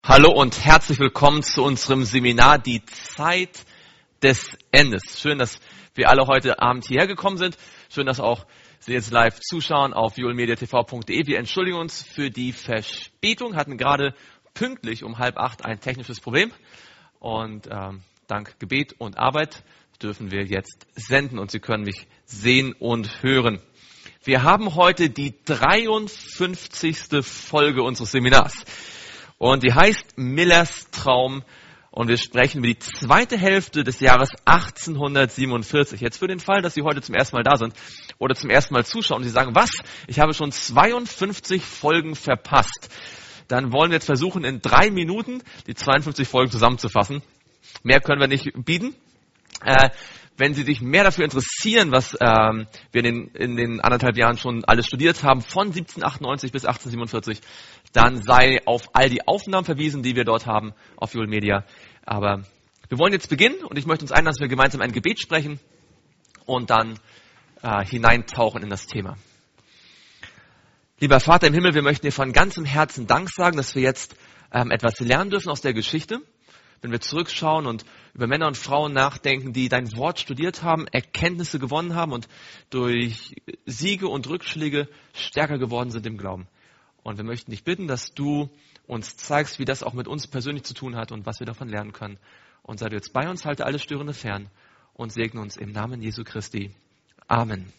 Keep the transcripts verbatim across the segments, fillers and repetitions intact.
Hallo und herzlich willkommen zu unserem Seminar Die Zeit des Endes. Schön, dass wir alle heute Abend hierher gekommen sind. Schön, dass auch Sie jetzt live zuschauen auf violmediatv punkt de. Wir entschuldigen uns für die Verspätung, hatten gerade pünktlich um halb acht ein technisches Problem. Und ähm, dank Gebet und Arbeit dürfen wir jetzt senden und Sie können mich sehen und hören. Wir haben heute die dreiundfünfzigste Folge unseres Seminars. Und die heißt Millers Traum und wir sprechen über die zweite Hälfte des Jahres achtzehnhundertsiebenundvierzig. Jetzt für den Fall, dass Sie heute zum ersten Mal da sind oder zum ersten Mal zuschauen und Sie sagen, was, ich habe schon zweiundfünfzig Folgen verpasst. Dann wollen wir jetzt versuchen, in drei Minuten die zweiundfünfzig Folgen zusammenzufassen. Mehr können wir nicht bieten. Äh, Wenn Sie sich mehr dafür interessieren, was ähm, wir in den, in den anderthalb Jahren schon alles studiert haben, von siebzehnhundertachtundneunzig bis achtzehnhundertsiebenundvierzig, dann sei auf all die Aufnahmen verwiesen, die wir dort haben auf Viol Media. Aber wir wollen jetzt beginnen und ich möchte uns einladen, dass wir gemeinsam ein Gebet sprechen und dann äh, hineintauchen in das Thema. Lieber Vater im Himmel, wir möchten dir von ganzem Herzen Dank sagen, dass wir jetzt ähm, etwas lernen dürfen aus der Geschichte. Wenn wir zurückschauen und über Männer und Frauen nachdenken, die dein Wort studiert haben, Erkenntnisse gewonnen haben und durch Siege und Rückschläge stärker geworden sind im Glauben. Und wir möchten dich bitten, dass du uns zeigst, wie das auch mit uns persönlich zu tun hat und was wir davon lernen können. Und sei du jetzt bei uns, halte alles Störende fern und segne uns im Namen Jesu Christi. Amen.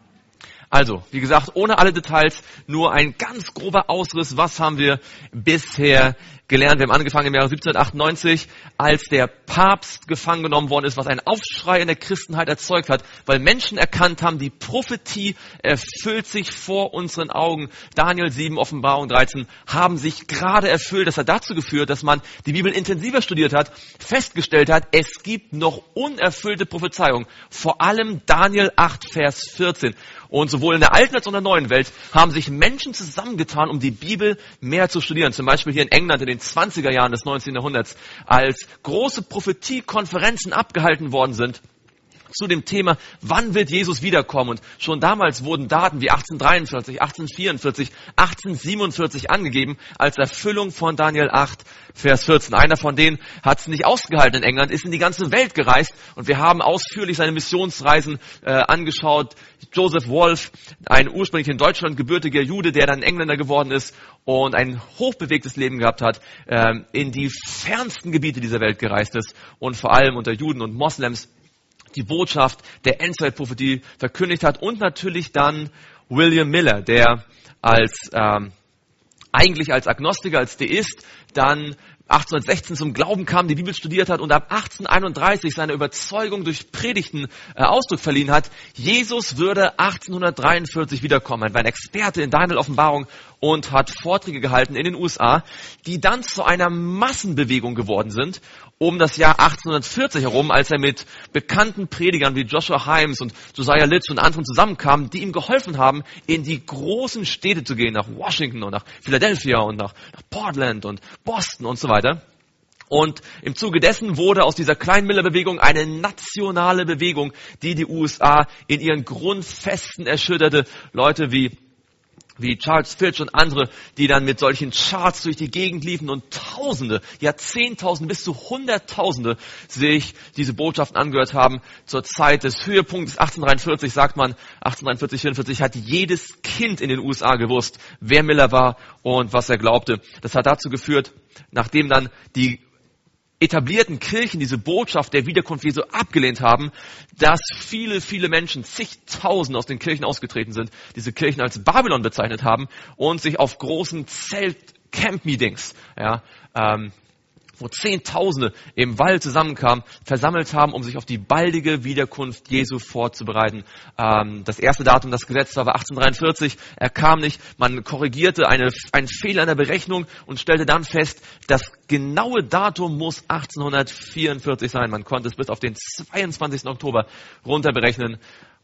Also, wie gesagt, ohne alle Details, nur ein ganz grober Ausriss. Was haben wir bisher gelernt? Wir haben angefangen im Jahre siebzehnhundertachtundneunzig, als der Papst gefangen genommen worden ist, was einen Aufschrei in der Christenheit erzeugt hat, weil Menschen erkannt haben, die Prophetie erfüllt sich vor unseren Augen. Daniel sieben, Offenbarung dreizehn haben sich gerade erfüllt. Das hat dazu geführt, dass man die Bibel intensiver studiert hat, festgestellt hat, es gibt noch unerfüllte Prophezeiungen. Vor allem Daniel acht, Vers vierzehn. Und sowohl in der alten als auch in der neuen Welt haben sich Menschen zusammengetan, um die Bibel mehr zu studieren. Zum Beispiel hier in England in den zwanziger Jahren des neunzehnten Jahrhunderts, als große Prophetiekonferenzen abgehalten worden sind zu dem Thema, wann wird Jesus wiederkommen? Und schon damals wurden Daten wie achtzehnhundertdreiundvierzig, achtzehnhundertvierundvierzig, achtzehnhundertsiebenundvierzig angegeben als Erfüllung von Daniel acht, Vers vierzehn. Einer von denen hat es nicht ausgehalten in England, ist in die ganze Welt gereist und wir haben ausführlich seine Missionsreisen äh, angeschaut. Joseph Wolf, ein ursprünglich in Deutschland gebürtiger Jude, der dann Engländer geworden ist und ein hochbewegtes Leben gehabt hat, äh, in die fernsten Gebiete dieser Welt gereist ist und vor allem unter Juden und Moslems die Botschaft der Endzeitprophetie verkündigt hat und natürlich dann William Miller, der als ähm, eigentlich als Agnostiker, als Deist dann achtzehnhundertsechzehn zum Glauben kam, die Bibel studiert hat und ab achtzehnhunderteinunddreißig seine Überzeugung durch Predigten äh, Ausdruck verliehen hat, Jesus würde achtzehnhundertdreiundvierzig wiederkommen. Er war ein Experte in Daniel Offenbarung und hat Vorträge gehalten in den U S A, die dann zu einer Massenbewegung geworden sind, um das Jahr achtzehnhundertvierzig herum, als er mit bekannten Predigern wie Joshua Himes und Josiah Litch und anderen zusammenkam, die ihm geholfen haben, in die großen Städte zu gehen, nach Washington und nach Philadelphia und nach, nach Portland und Boston und so weiter. Und im Zuge dessen wurde aus dieser kleinen Miller-Bewegung eine nationale Bewegung, die die U S A in ihren Grundfesten erschütterte. Leute wie wie Charles Fitch und andere, die dann mit solchen Charts durch die Gegend liefen und Tausende, ja Zehntausende bis zu Hunderttausende sich diese Botschaften angehört haben. Zur Zeit des Höhepunkts achtzehnhundertdreiundvierzig, sagt man, achtzehnhundertdreiundvierzig, vierundvierzig, hat jedes Kind in den U S A gewusst, wer Miller war und was er glaubte. Das hat dazu geführt, nachdem dann die etablierten Kirchen diese Botschaft der Wiederkunft Jesu abgelehnt haben, dass viele, viele Menschen, zigtausend aus den Kirchen ausgetreten sind, diese Kirchen als Babylon bezeichnet haben und sich auf großen Zelt-Camp-Meetings, ja, ähm, wo Zehntausende im Wald zusammenkamen, versammelt haben, um sich auf die baldige Wiederkunft Jesu vorzubereiten. Ähm, das erste Datum, das gesetzt war, war achtzehnhundertdreiundvierzig. Er kam nicht. Man korrigierte eine, einen Fehler in der Berechnung und stellte dann fest, das genaue Datum muss achtzehnhundertvierundvierzig sein. Man konnte es bis auf den zweiundzwanzigsten Oktober runterberechnen.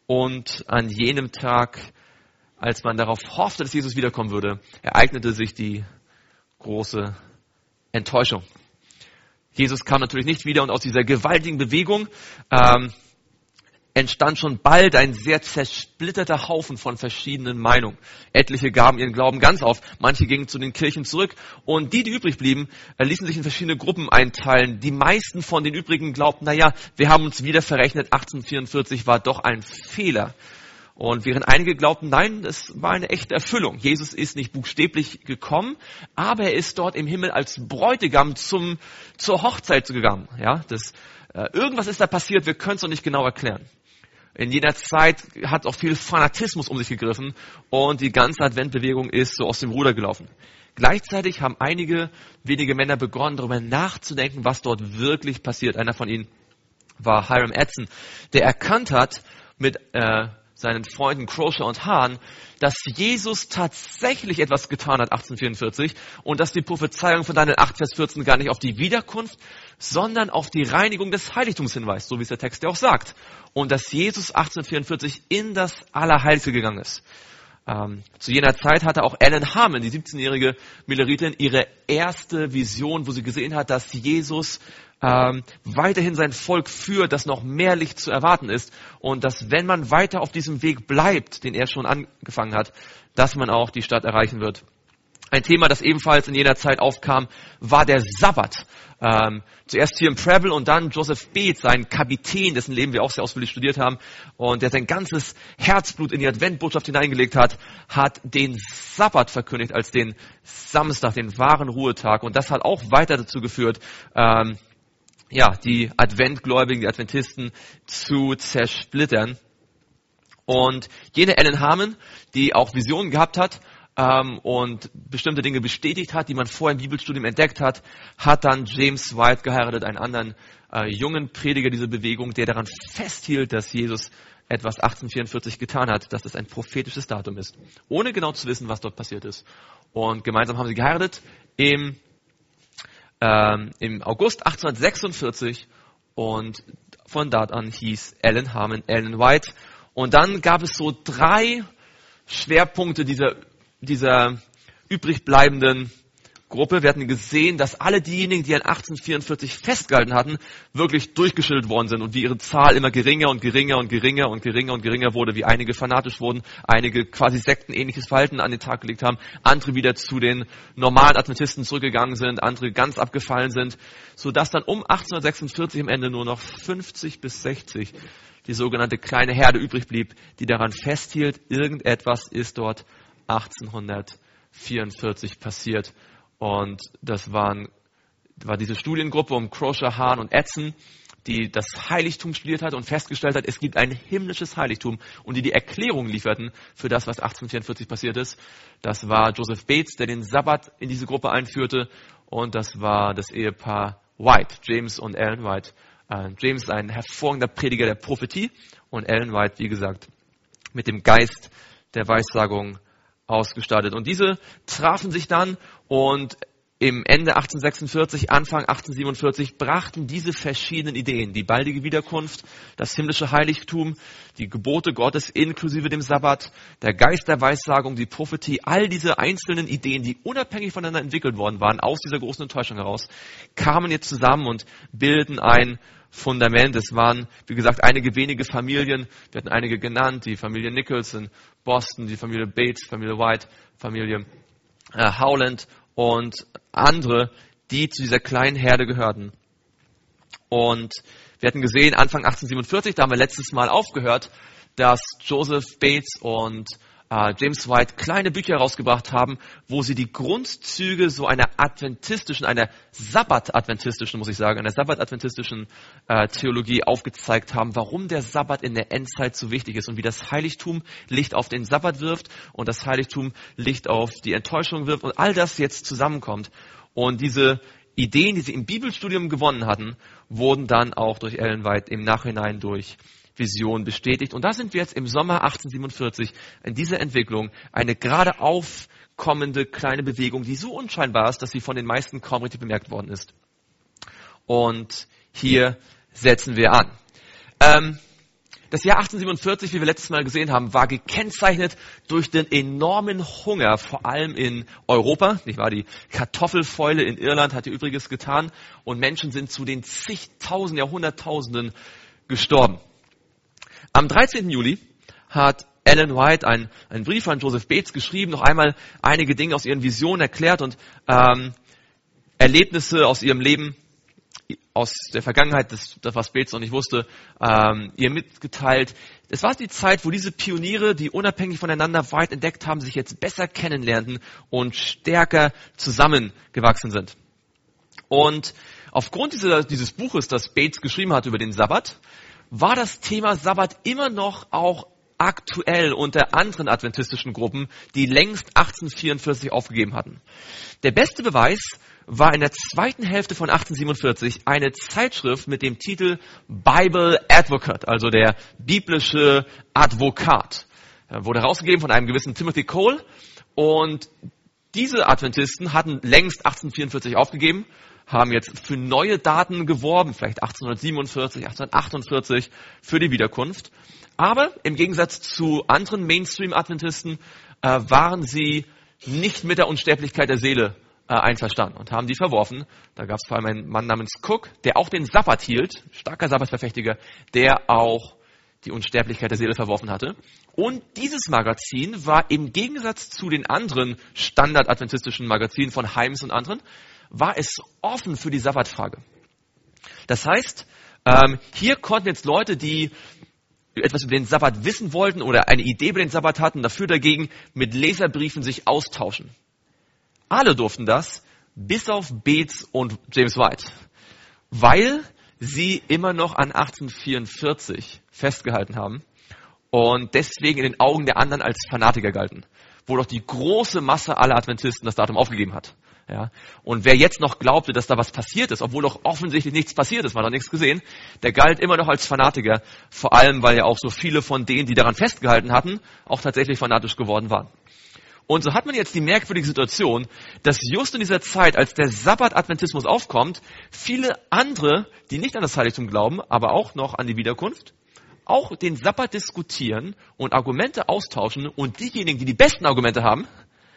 Und an jenem Tag, als man darauf hoffte, dass Jesus wiederkommen würde, ereignete sich die große Enttäuschung. Jesus kam natürlich nicht wieder und aus dieser gewaltigen Bewegung ähm, entstand schon bald ein sehr zersplitterter Haufen von verschiedenen Meinungen. Etliche gaben ihren Glauben ganz auf, manche gingen zu den Kirchen zurück und die, die übrig blieben, ließen sich in verschiedene Gruppen einteilen. Die meisten von den übrigen glaubten, na ja, wir haben uns wieder verrechnet, achtzehnhundertvierundvierzig war doch ein Fehler. Und während einige glaubten, nein, das war eine echte Erfüllung. Jesus ist nicht buchstäblich gekommen, aber er ist dort im Himmel als Bräutigam zum, zur Hochzeit gegangen. Ja, das, äh, irgendwas ist da passiert, wir können es noch nicht genau erklären. In jener Zeit hat auch viel Fanatismus um sich gegriffen und die ganze Adventbewegung ist so aus dem Ruder gelaufen. Gleichzeitig haben einige wenige Männer begonnen, darüber nachzudenken, was dort wirklich passiert. Einer von ihnen war Hiram Edson, der erkannt hat mit äh, seinen Freunden Crowshaw und Hahn, dass Jesus tatsächlich etwas getan hat, achtzehnhundertvierundvierzig, und dass die Prophezeiung von Daniel acht, Vers vierzehn gar nicht auf die Wiederkunft, sondern auf die Reinigung des Heiligtums hinweist, so wie es der Text ja auch sagt. Und dass Jesus achtzehnhundertvierundvierzig in das Allerheiligste gegangen ist. Ähm, zu jener Zeit hatte auch Ellen Harmon, die siebzehnjährige Milleritin, ihre erste Vision, wo sie gesehen hat, dass Jesus ähm, weiterhin sein Volk führt, dass noch mehr Licht zu erwarten ist und dass, wenn man weiter auf diesem Weg bleibt, den er schon angefangen hat, dass man auch die Stadt erreichen wird. Ein Thema, das ebenfalls in jener Zeit aufkam, war der Sabbat. Ähm, zuerst hier im Preble und dann Joseph Beetz, sein Kapitän, dessen Leben wir auch sehr ausführlich studiert haben und der sein ganzes Herzblut in die Adventbotschaft hineingelegt hat, hat den Sabbat verkündigt als den Samstag, den wahren Ruhetag. Und das hat auch weiter dazu geführt, ähm, ja, die Adventgläubigen, die Adventisten zu zersplittern. Und jene Ellen Harmon, die auch Visionen gehabt hat, ähm, und bestimmte Dinge bestätigt hat, die man vorher im Bibelstudium entdeckt hat, hat dann James White geheiratet, einen anderen äh, jungen Prediger dieser Bewegung, der daran festhielt, dass Jesus etwas achtzehnhundertvierundvierzig getan hat, dass es ein prophetisches Datum ist, ohne genau zu wissen, was dort passiert ist. Und gemeinsam haben sie geheiratet im, ähm, im August achtzehnhundertsechsundvierzig und von dort an hieß Ellen Harmon Ellen White. Und dann gab es so drei Schwerpunkte dieser dieser übrig bleibenden Gruppe. Wir hatten gesehen, dass alle diejenigen, die an achtzehnhundertvierundvierzig festgehalten hatten, wirklich durchgeschüttelt worden sind und wie ihre Zahl immer geringer und geringer und geringer und geringer und geringer wurde, wie einige fanatisch wurden, einige quasi sektenähnliches Verhalten an den Tag gelegt haben, andere wieder zu den normalen Adventisten zurückgegangen sind, andere ganz abgefallen sind, sodass dann um achtzehnhundertsechsundvierzig am Ende nur noch fünfzig bis sechzig die sogenannte kleine Herde übrig blieb, die daran festhielt, irgendetwas ist dort achtzehnhundertvierundvierzig passiert. Und das waren, war diese Studiengruppe um Crowshaw, Hahn und Edson, die das Heiligtum studiert hat und festgestellt hat, es gibt ein himmlisches Heiligtum und die die Erklärung lieferten für das, was achtzehnhundertvierundvierzig passiert ist. Das war Joseph Beetz, der den Sabbat in diese Gruppe einführte, und das war das Ehepaar White, James und Ellen White. Äh, James ein hervorragender Prediger der Prophetie und Ellen White, wie gesagt, mit dem Geist der Weissagung ausgestattet. Und diese trafen sich dann und im Ende achtzehnhundertsechsundvierzig, Anfang achtzehnhundertsiebenundvierzig brachten diese verschiedenen Ideen, die baldige Wiederkunft, das himmlische Heiligtum, die Gebote Gottes inklusive dem Sabbat, der Geist der Weissagung, die Prophetie, all diese einzelnen Ideen, die unabhängig voneinander entwickelt worden waren, aus dieser großen Enttäuschung heraus, kamen jetzt zusammen und bildeten ein Fundament. Es waren, wie gesagt, einige wenige Familien. Wir hatten einige genannt, die Familie Nichols in Boston, die Familie Bates, Familie White, Familie äh, Howland und andere, die zu dieser kleinen Herde gehörten. Und wir hatten gesehen, Anfang achtzehnhundertsiebenundvierzig, da haben wir letztes Mal aufgehört, dass Joseph Bates und Uh, James White kleine Bücher herausgebracht haben, wo sie die Grundzüge so einer adventistischen, einer Sabbat-adventistischen, muss ich sagen, einer Sabbat-adventistischen uh, Theologie aufgezeigt haben, warum der Sabbat in der Endzeit so wichtig ist und wie das Heiligtum Licht auf den Sabbat wirft und das Heiligtum Licht auf die Enttäuschung wirft und all das jetzt zusammenkommt. Und diese Ideen, die sie im Bibelstudium gewonnen hatten, wurden dann auch durch Ellen White im Nachhinein durch Vision bestätigt. Und da sind wir jetzt im Sommer achtzehnhundertsiebenundvierzig in dieser Entwicklung, eine gerade aufkommende kleine Bewegung, die so unscheinbar ist, dass sie von den meisten kaum richtig bemerkt worden ist. Und hier setzen wir an. Ähm, das Jahr achtzehnhundertsiebenundvierzig, wie wir letztes Mal gesehen haben, war gekennzeichnet durch den enormen Hunger, vor allem in Europa. Nicht wahr? Die Kartoffelfäule in Irland hat ihr Übriges getan und Menschen sind zu den zigtausend, ja hunderttausenden gestorben. Am dreizehnten Juli hat Ellen White einen, einen Brief an Joseph Bates geschrieben, noch einmal einige Dinge aus ihren Visionen erklärt und ähm, Erlebnisse aus ihrem Leben, aus der Vergangenheit, das, das was Bates noch nicht wusste, ähm, ihr mitgeteilt. Es war die Zeit, wo diese Pioniere, die unabhängig voneinander weit entdeckt haben, sich jetzt besser kennenlernten und stärker zusammengewachsen sind. Und aufgrund dieser, dieses Buches, das Bates geschrieben hat über den Sabbat, war das Thema Sabbat immer noch auch aktuell unter anderen adventistischen Gruppen, die längst achtzehnhundertvierundvierzig aufgegeben hatten. Der beste Beweis war in der zweiten Hälfte von achtzehnhundertsiebenundvierzig eine Zeitschrift mit dem Titel Bible Advocate, also der biblische Advokat. Wurde herausgegeben von einem gewissen Timothy Cole und diese Adventisten hatten längst achtzehnhundertvierundvierzig aufgegeben, haben jetzt für neue Daten geworben, vielleicht achtzehnhundertsiebenundvierzig, achtzehnhundertachtundvierzig für die Wiederkunft. Aber im Gegensatz zu anderen Mainstream-Adventisten äh, waren sie nicht mit der Unsterblichkeit der Seele äh, einverstanden und haben die verworfen. Da gab es vor allem einen Mann namens Cook, der auch den Sabbat hielt, starker Sabbatverfechtiger, der auch die Unsterblichkeit der Seele verworfen hatte. Und dieses Magazin war im Gegensatz zu den anderen standard-adventistischen Magazinen von Himes und anderen, war es offen für die Sabbatfrage. Das heißt, ähm, hier konnten jetzt Leute, die etwas über den Sabbat wissen wollten oder eine Idee über den Sabbat hatten, dafür dagegen mit Leserbriefen sich austauschen. Alle durften das, bis auf Bates und James White, weil sie immer noch an achtzehnhundertvierundvierzig festgehalten haben und deswegen in den Augen der anderen als Fanatiker galten, wo doch die große Masse aller Adventisten das Datum aufgegeben hat. Ja, und wer jetzt noch glaubte, dass da was passiert ist, obwohl doch offensichtlich nichts passiert ist, man hat nichts gesehen, der galt immer noch als Fanatiker, vor allem, weil ja auch so viele von denen, die daran festgehalten hatten, auch tatsächlich fanatisch geworden waren. Und so hat man jetzt die merkwürdige Situation, dass just in dieser Zeit, als der Sabbat-Adventismus aufkommt, viele andere, die nicht an das Heiligtum glauben, aber auch noch an die Wiederkunft, auch den Sabbat diskutieren und Argumente austauschen und diejenigen, die die besten Argumente haben,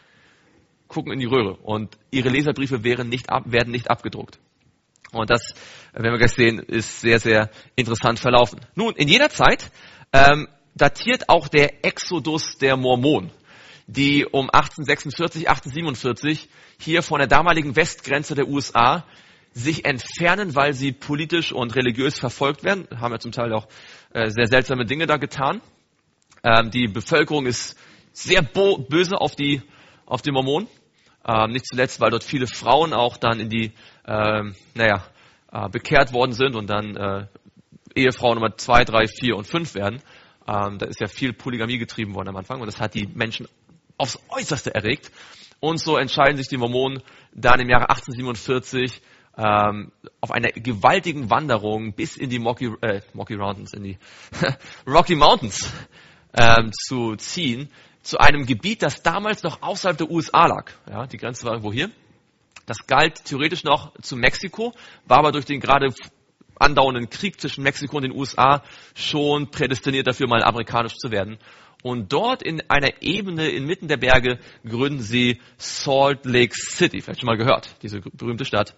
gucken in die Röhre und ihre Leserbriefe werden nicht, ab, werden nicht abgedruckt. Und das, wenn wir gleich sehen, ist sehr, sehr interessant verlaufen. Nun, in jener Zeit ähm, datiert auch der Exodus der Mormonen, die um achtzehnhundertsechsundvierzig, achtzehnhundertsiebenundvierzig hier von der damaligen Westgrenze der U S A sich entfernen, weil sie politisch und religiös verfolgt werden. Haben ja zum Teil auch äh, sehr seltsame Dinge da getan. Ähm, die Bevölkerung ist sehr bo- böse auf die, auf die Mormonen. Ähm, nicht zuletzt, weil dort viele Frauen auch dann in die, ähm, naja, äh, bekehrt worden sind und dann äh, Ehefrau Nummer zwei, drei, vier und fünf werden. Ähm, da ist ja viel Polygamie getrieben worden am Anfang und das hat die Menschen aufs Äußerste erregt. Und so entscheiden sich die Mormonen dann im Jahre achtzehnhundertsiebenundvierzig ähm, auf einer gewaltigen Wanderung bis in die Mocky, äh, Mocky Mountains, in die Rocky Mountains ähm, zu ziehen, zu einem Gebiet, das damals noch außerhalb der U S A lag. Ja, die Grenze war irgendwo hier. Das galt theoretisch noch zu Mexiko, war aber durch den gerade andauernden Krieg zwischen Mexiko und den U S A schon prädestiniert dafür, mal amerikanisch zu werden. Und dort in einer Ebene inmitten der Berge gründen sie Salt Lake City. Vielleicht schon mal gehört, diese berühmte Stadt.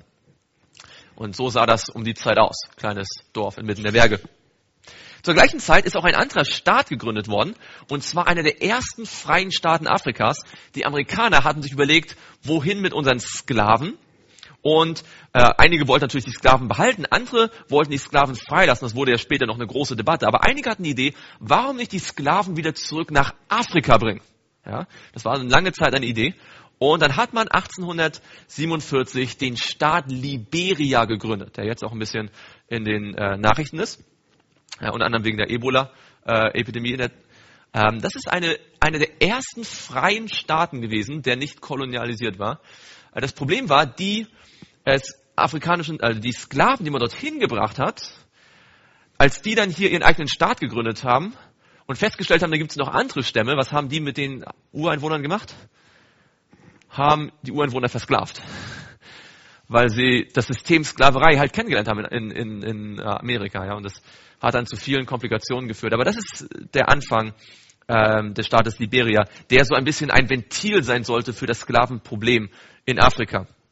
Und so sah das um die Zeit aus. Kleines Dorf inmitten der Berge. Zur gleichen Zeit ist auch ein anderer Staat gegründet worden, und zwar einer der ersten freien Staaten Afrikas. Die Amerikaner hatten sich überlegt, wohin mit unseren Sklaven. Und äh, einige wollten natürlich die Sklaven behalten, andere wollten die Sklaven freilassen. Das wurde ja später noch eine große Debatte. Aber einige hatten die Idee, warum nicht die Sklaven wieder zurück nach Afrika bringen? Ja, das war eine lange Zeit eine Idee. Und dann hat man achtzehnhundertsiebenundvierzig den Staat Liberia gegründet, der jetzt auch ein bisschen in den äh, Nachrichten ist. Ja, unter anderem wegen der Ebola-Epidemie. Äh, ähm, das ist eine, eine der ersten freien Staaten gewesen, der nicht kolonialisiert war. Äh, das Problem war, die äh, afrikanischen, also die Sklaven, die man dorthin gebracht hat, als die dann hier ihren eigenen Staat gegründet haben und festgestellt haben, da gibt es noch andere Stämme, was haben die mit den Ureinwohnern gemacht? Haben die Ureinwohner versklavt. Weil sie das System Sklaverei halt kennengelernt haben in, in, in Amerika. Ja, und das hat dann zu vielen Komplikationen geführt. Aber das ist der Anfang ähm, des Staates Liberia, der so ein bisschen ein Ventil sein sollte für das Sklavenproblem in Afrika.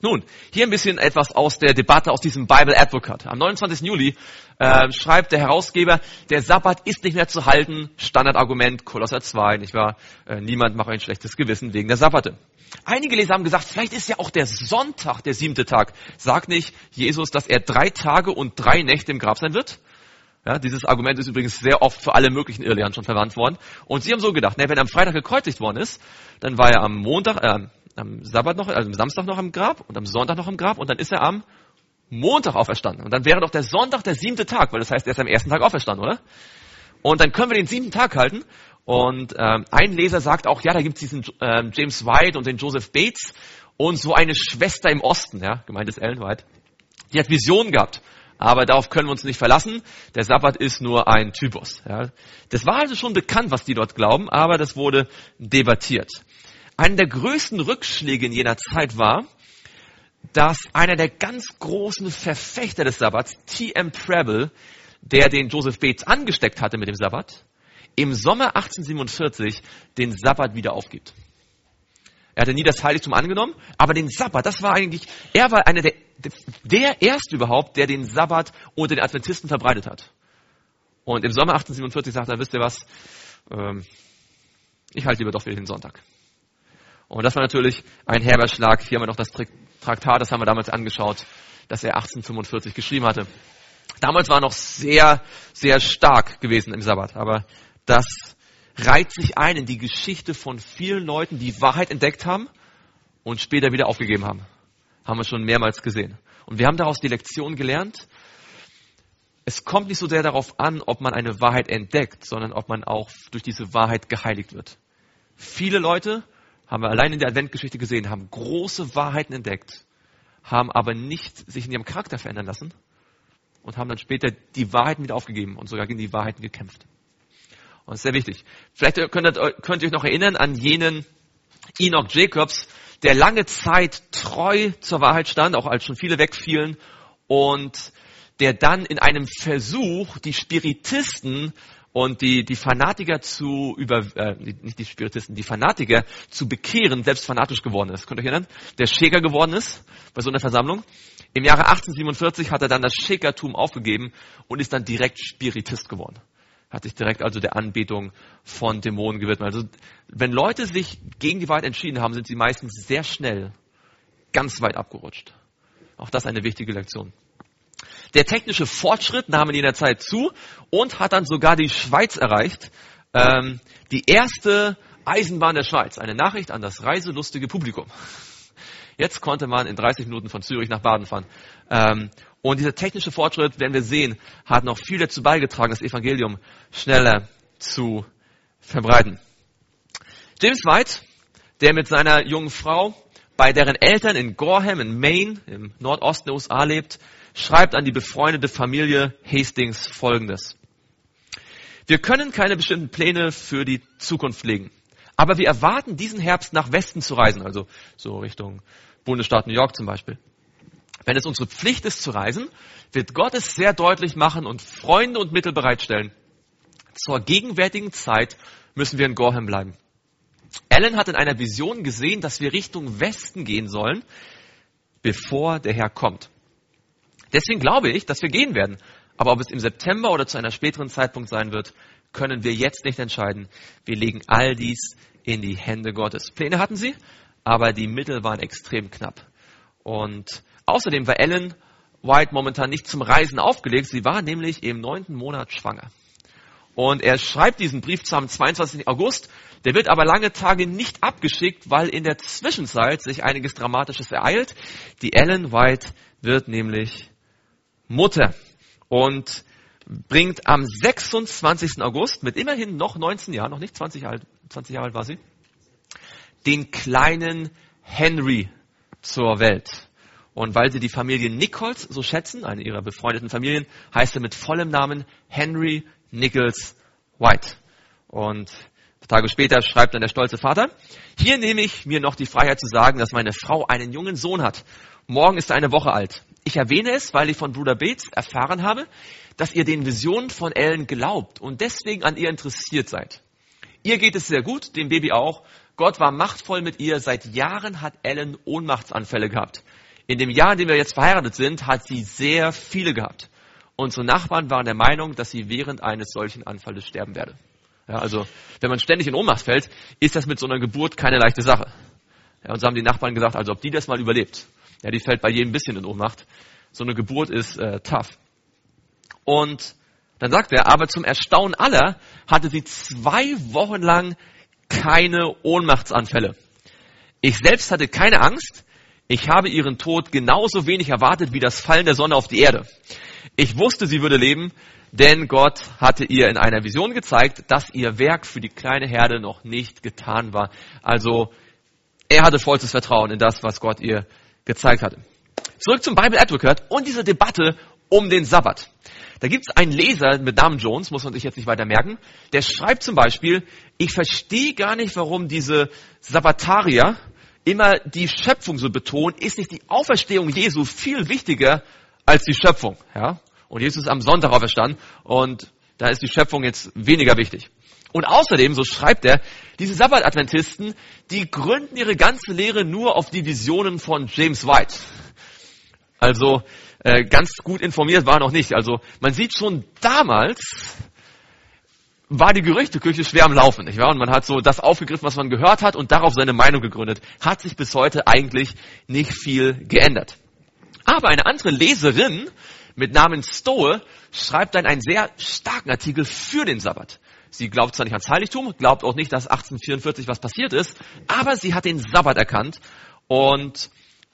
Nun, hier ein bisschen etwas aus der Debatte, aus diesem Bible Advocate. Am neunundzwanzigsten Juli äh, schreibt der Herausgeber, der Sabbat ist nicht mehr zu halten. Standardargument, Kolosser zwei, nicht wahr? Äh, niemand macht ein schlechtes Gewissen wegen der Sabbate. Einige Leser haben gesagt, vielleicht ist ja auch der Sonntag der siebte Tag. Sagt nicht Jesus, dass er drei Tage und drei Nächte im Grab sein wird? Ja, dieses Argument ist übrigens sehr oft für alle möglichen Irrlehren schon verwandt worden. Und sie haben so gedacht, ne, wenn er am Freitag gekreuzigt worden ist, dann war er am Montag, äh, am Sabbat noch, also am Samstag noch im Grab und am Sonntag noch im Grab und dann ist er am Montag auferstanden. Und dann wäre doch der Sonntag der siebte Tag, weil das heißt, er ist am ersten Tag auferstanden, oder? Und dann können wir den siebten Tag halten. Und ähm, ein Leser sagt auch, ja, da gibt es diesen ähm, James White und den Joseph Bates und so eine Schwester im Osten, ja, gemeint ist Ellen White, die hat Visionen gehabt. Aber darauf können wir uns nicht verlassen. Der Sabbat ist nur ein Typus. Ja. Das war also schon bekannt, was die dort glauben, aber das wurde debattiert. Einer der größten Rückschläge in jener Zeit war, dass einer der ganz großen Verfechter des Sabbats, T M Preble, der den Joseph Bates angesteckt hatte mit dem Sabbat, im Sommer achtzehnhundertsiebenundvierzig den Sabbat wieder aufgibt. Er hatte nie das Heiligtum angenommen, aber den Sabbat, das war eigentlich, er war einer der, der Erste überhaupt, der den Sabbat unter den Adventisten verbreitet hat. Und im Sommer achtzehnhundertsiebenundvierzig sagt er, wisst ihr was, ähm, ich halte lieber doch wieder den Sonntag. Und das war natürlich ein herber Schlag. Hier haben wir noch das Traktat, das haben wir damals angeschaut, das er achtzehnhundertfünfundvierzig geschrieben hatte. Damals war er noch sehr, sehr stark gewesen im Sabbat, aber das reiht sich ein in die Geschichte von vielen Leuten, die Wahrheit entdeckt haben und später wieder aufgegeben haben. Haben wir schon mehrmals gesehen. Und wir haben daraus die Lektion gelernt, es kommt nicht so sehr darauf an, ob man eine Wahrheit entdeckt, sondern ob man auch durch diese Wahrheit geheiligt wird. Viele Leute, haben wir allein in der Adventgeschichte gesehen, haben große Wahrheiten entdeckt, haben aber nicht sich in ihrem Charakter verändern lassen und haben dann später die Wahrheiten wieder aufgegeben und sogar gegen die Wahrheiten gekämpft. Und das ist sehr wichtig. Vielleicht könnt ihr, könnt ihr euch noch erinnern an jenen Enoch Jacobs, der lange Zeit treu zur Wahrheit stand, auch als schon viele wegfielen, und der dann in einem Versuch, die Spiritisten und die, die Fanatiker zu über, äh, nicht die Spiritisten, die Fanatiker zu bekehren, selbst fanatisch geworden ist. Könnt ihr euch erinnern? Der Schäker geworden ist bei so einer Versammlung. Im Jahre achtzehnhundertsiebenundvierzig hat er dann das Schäkertum aufgegeben und ist dann direkt Spiritist geworden. Hat sich direkt also der Anbetung von Dämonen gewidmet. Also wenn Leute sich gegen die Wahrheit entschieden haben, sind sie meistens sehr schnell ganz weit abgerutscht. Auch das eine wichtige Lektion. Der technische Fortschritt nahm in jener Zeit zu und hat dann sogar die Schweiz erreicht. Ähm, die erste Eisenbahn der Schweiz. Eine Nachricht an das reiselustige Publikum. Jetzt konnte man in dreißig Minuten von Zürich nach Baden fahren. Ähm, und dieser technische Fortschritt, werden wir sehen, hat noch viel dazu beigetragen, das Evangelium schneller zu verbreiten. James White, der mit seiner jungen Frau bei deren Eltern in Gorham in Maine, im Nordosten der U S A lebt, schreibt an die befreundete Familie Hastings Folgendes. Wir können keine bestimmten Pläne für die Zukunft legen, aber wir erwarten diesen Herbst nach Westen zu reisen, also so Richtung Bundesstaat New York zum Beispiel. Wenn es unsere Pflicht ist zu reisen, wird Gott es sehr deutlich machen und Freunde und Mittel bereitstellen. Zur gegenwärtigen Zeit müssen wir in Gorham bleiben. Ellen hat in einer Vision gesehen, dass wir Richtung Westen gehen sollen, bevor der Herr kommt. Deswegen glaube ich, dass wir gehen werden. Aber ob es im September oder zu einer späteren Zeitpunkt sein wird, können wir jetzt nicht entscheiden. Wir legen all dies in die Hände Gottes. Pläne hatten sie, aber die Mittel waren extrem knapp. Und außerdem war Ellen White momentan nicht zum Reisen aufgelegt. Sie war nämlich im neunten Monat schwanger. Und er schreibt diesen Brief zwar am zweiundzwanzigsten August, der wird aber lange Tage nicht abgeschickt, weil in der Zwischenzeit sich einiges Dramatisches ereilt. Die Ellen White wird nämlich Mutter und bringt am sechsundzwanzigsten August mit immerhin noch neunzehn Jahren, noch nicht zwanzig, alt, zwanzig Jahre alt war sie, den kleinen Henry zur Welt. Und weil sie die Familie Nichols so schätzen, eine ihrer befreundeten Familien, heißt er mit vollem Namen Henry Nichols White. Und Tage später schreibt dann der stolze Vater, hier nehme ich mir noch die Freiheit zu sagen, dass meine Frau einen jungen Sohn hat. Morgen ist er eine Woche alt. Ich erwähne es, weil ich von Bruder Bates erfahren habe, dass ihr den Visionen von Ellen glaubt und deswegen an ihr interessiert seid. Ihr geht es sehr gut, dem Baby auch. Gott war machtvoll mit ihr. Seit Jahren hat Ellen Ohnmachtsanfälle gehabt. in dem Jahr, in dem wir jetzt verheiratet sind, hat sie sehr viele gehabt. Unsere Nachbarn waren der Meinung, dass sie während eines solchen Anfalles sterben werde. Ja, also, wenn man ständig in Ohnmacht fällt, ist das mit so einer Geburt keine leichte Sache. Ja, und so haben die Nachbarn gesagt, also ob die das mal überlebt. Ja, die fällt bei jedem ein bisschen in Ohnmacht. So eine Geburt ist äh, tough. Und dann sagt er, aber zum Erstaunen aller hatte sie zwei Wochen lang keine Ohnmachtsanfälle. Ich selbst hatte keine Angst. Ich habe ihren Tod genauso wenig erwartet wie das Fallen der Sonne auf die Erde. Ich wusste, sie würde leben, denn Gott hatte ihr in einer Vision gezeigt, dass ihr Werk für die kleine Herde noch nicht getan war. Also er hatte vollstes Vertrauen in das, was Gott ihr gezeigt hatte. Zurück zum Bible Advocate und diese Debatte um den Sabbat. Da gibt es einen Leser mit Namen Jones, muss man sich jetzt nicht weiter merken, der schreibt zum Beispiel, ich verstehe gar nicht, warum diese Sabbatarier immer die Schöpfung so betonen, ist nicht die Auferstehung Jesu viel wichtiger als die Schöpfung. Ja? Und Jesus ist am Sonntag auferstanden und da ist die Schöpfung jetzt weniger wichtig. Und außerdem, so schreibt er, diese Sabbat-Adventisten, die gründen ihre ganze Lehre nur auf die Visionen von James White. Also äh, ganz gut informiert war noch nicht. Also man sieht schon damals, war die Gerüchteküche schwer am Laufen, nicht wahr? Und man hat so das aufgegriffen, was man gehört hat und darauf seine Meinung gegründet. Hat sich bis heute eigentlich nicht viel geändert. Aber eine andere Leserin mit Namen Stowe schreibt dann einen sehr starken Artikel für den Sabbat. Sie glaubt zwar nicht ans Heiligtum, glaubt auch nicht, dass achtzehnhundertvierundvierzig was passiert ist, aber sie hat den Sabbat erkannt und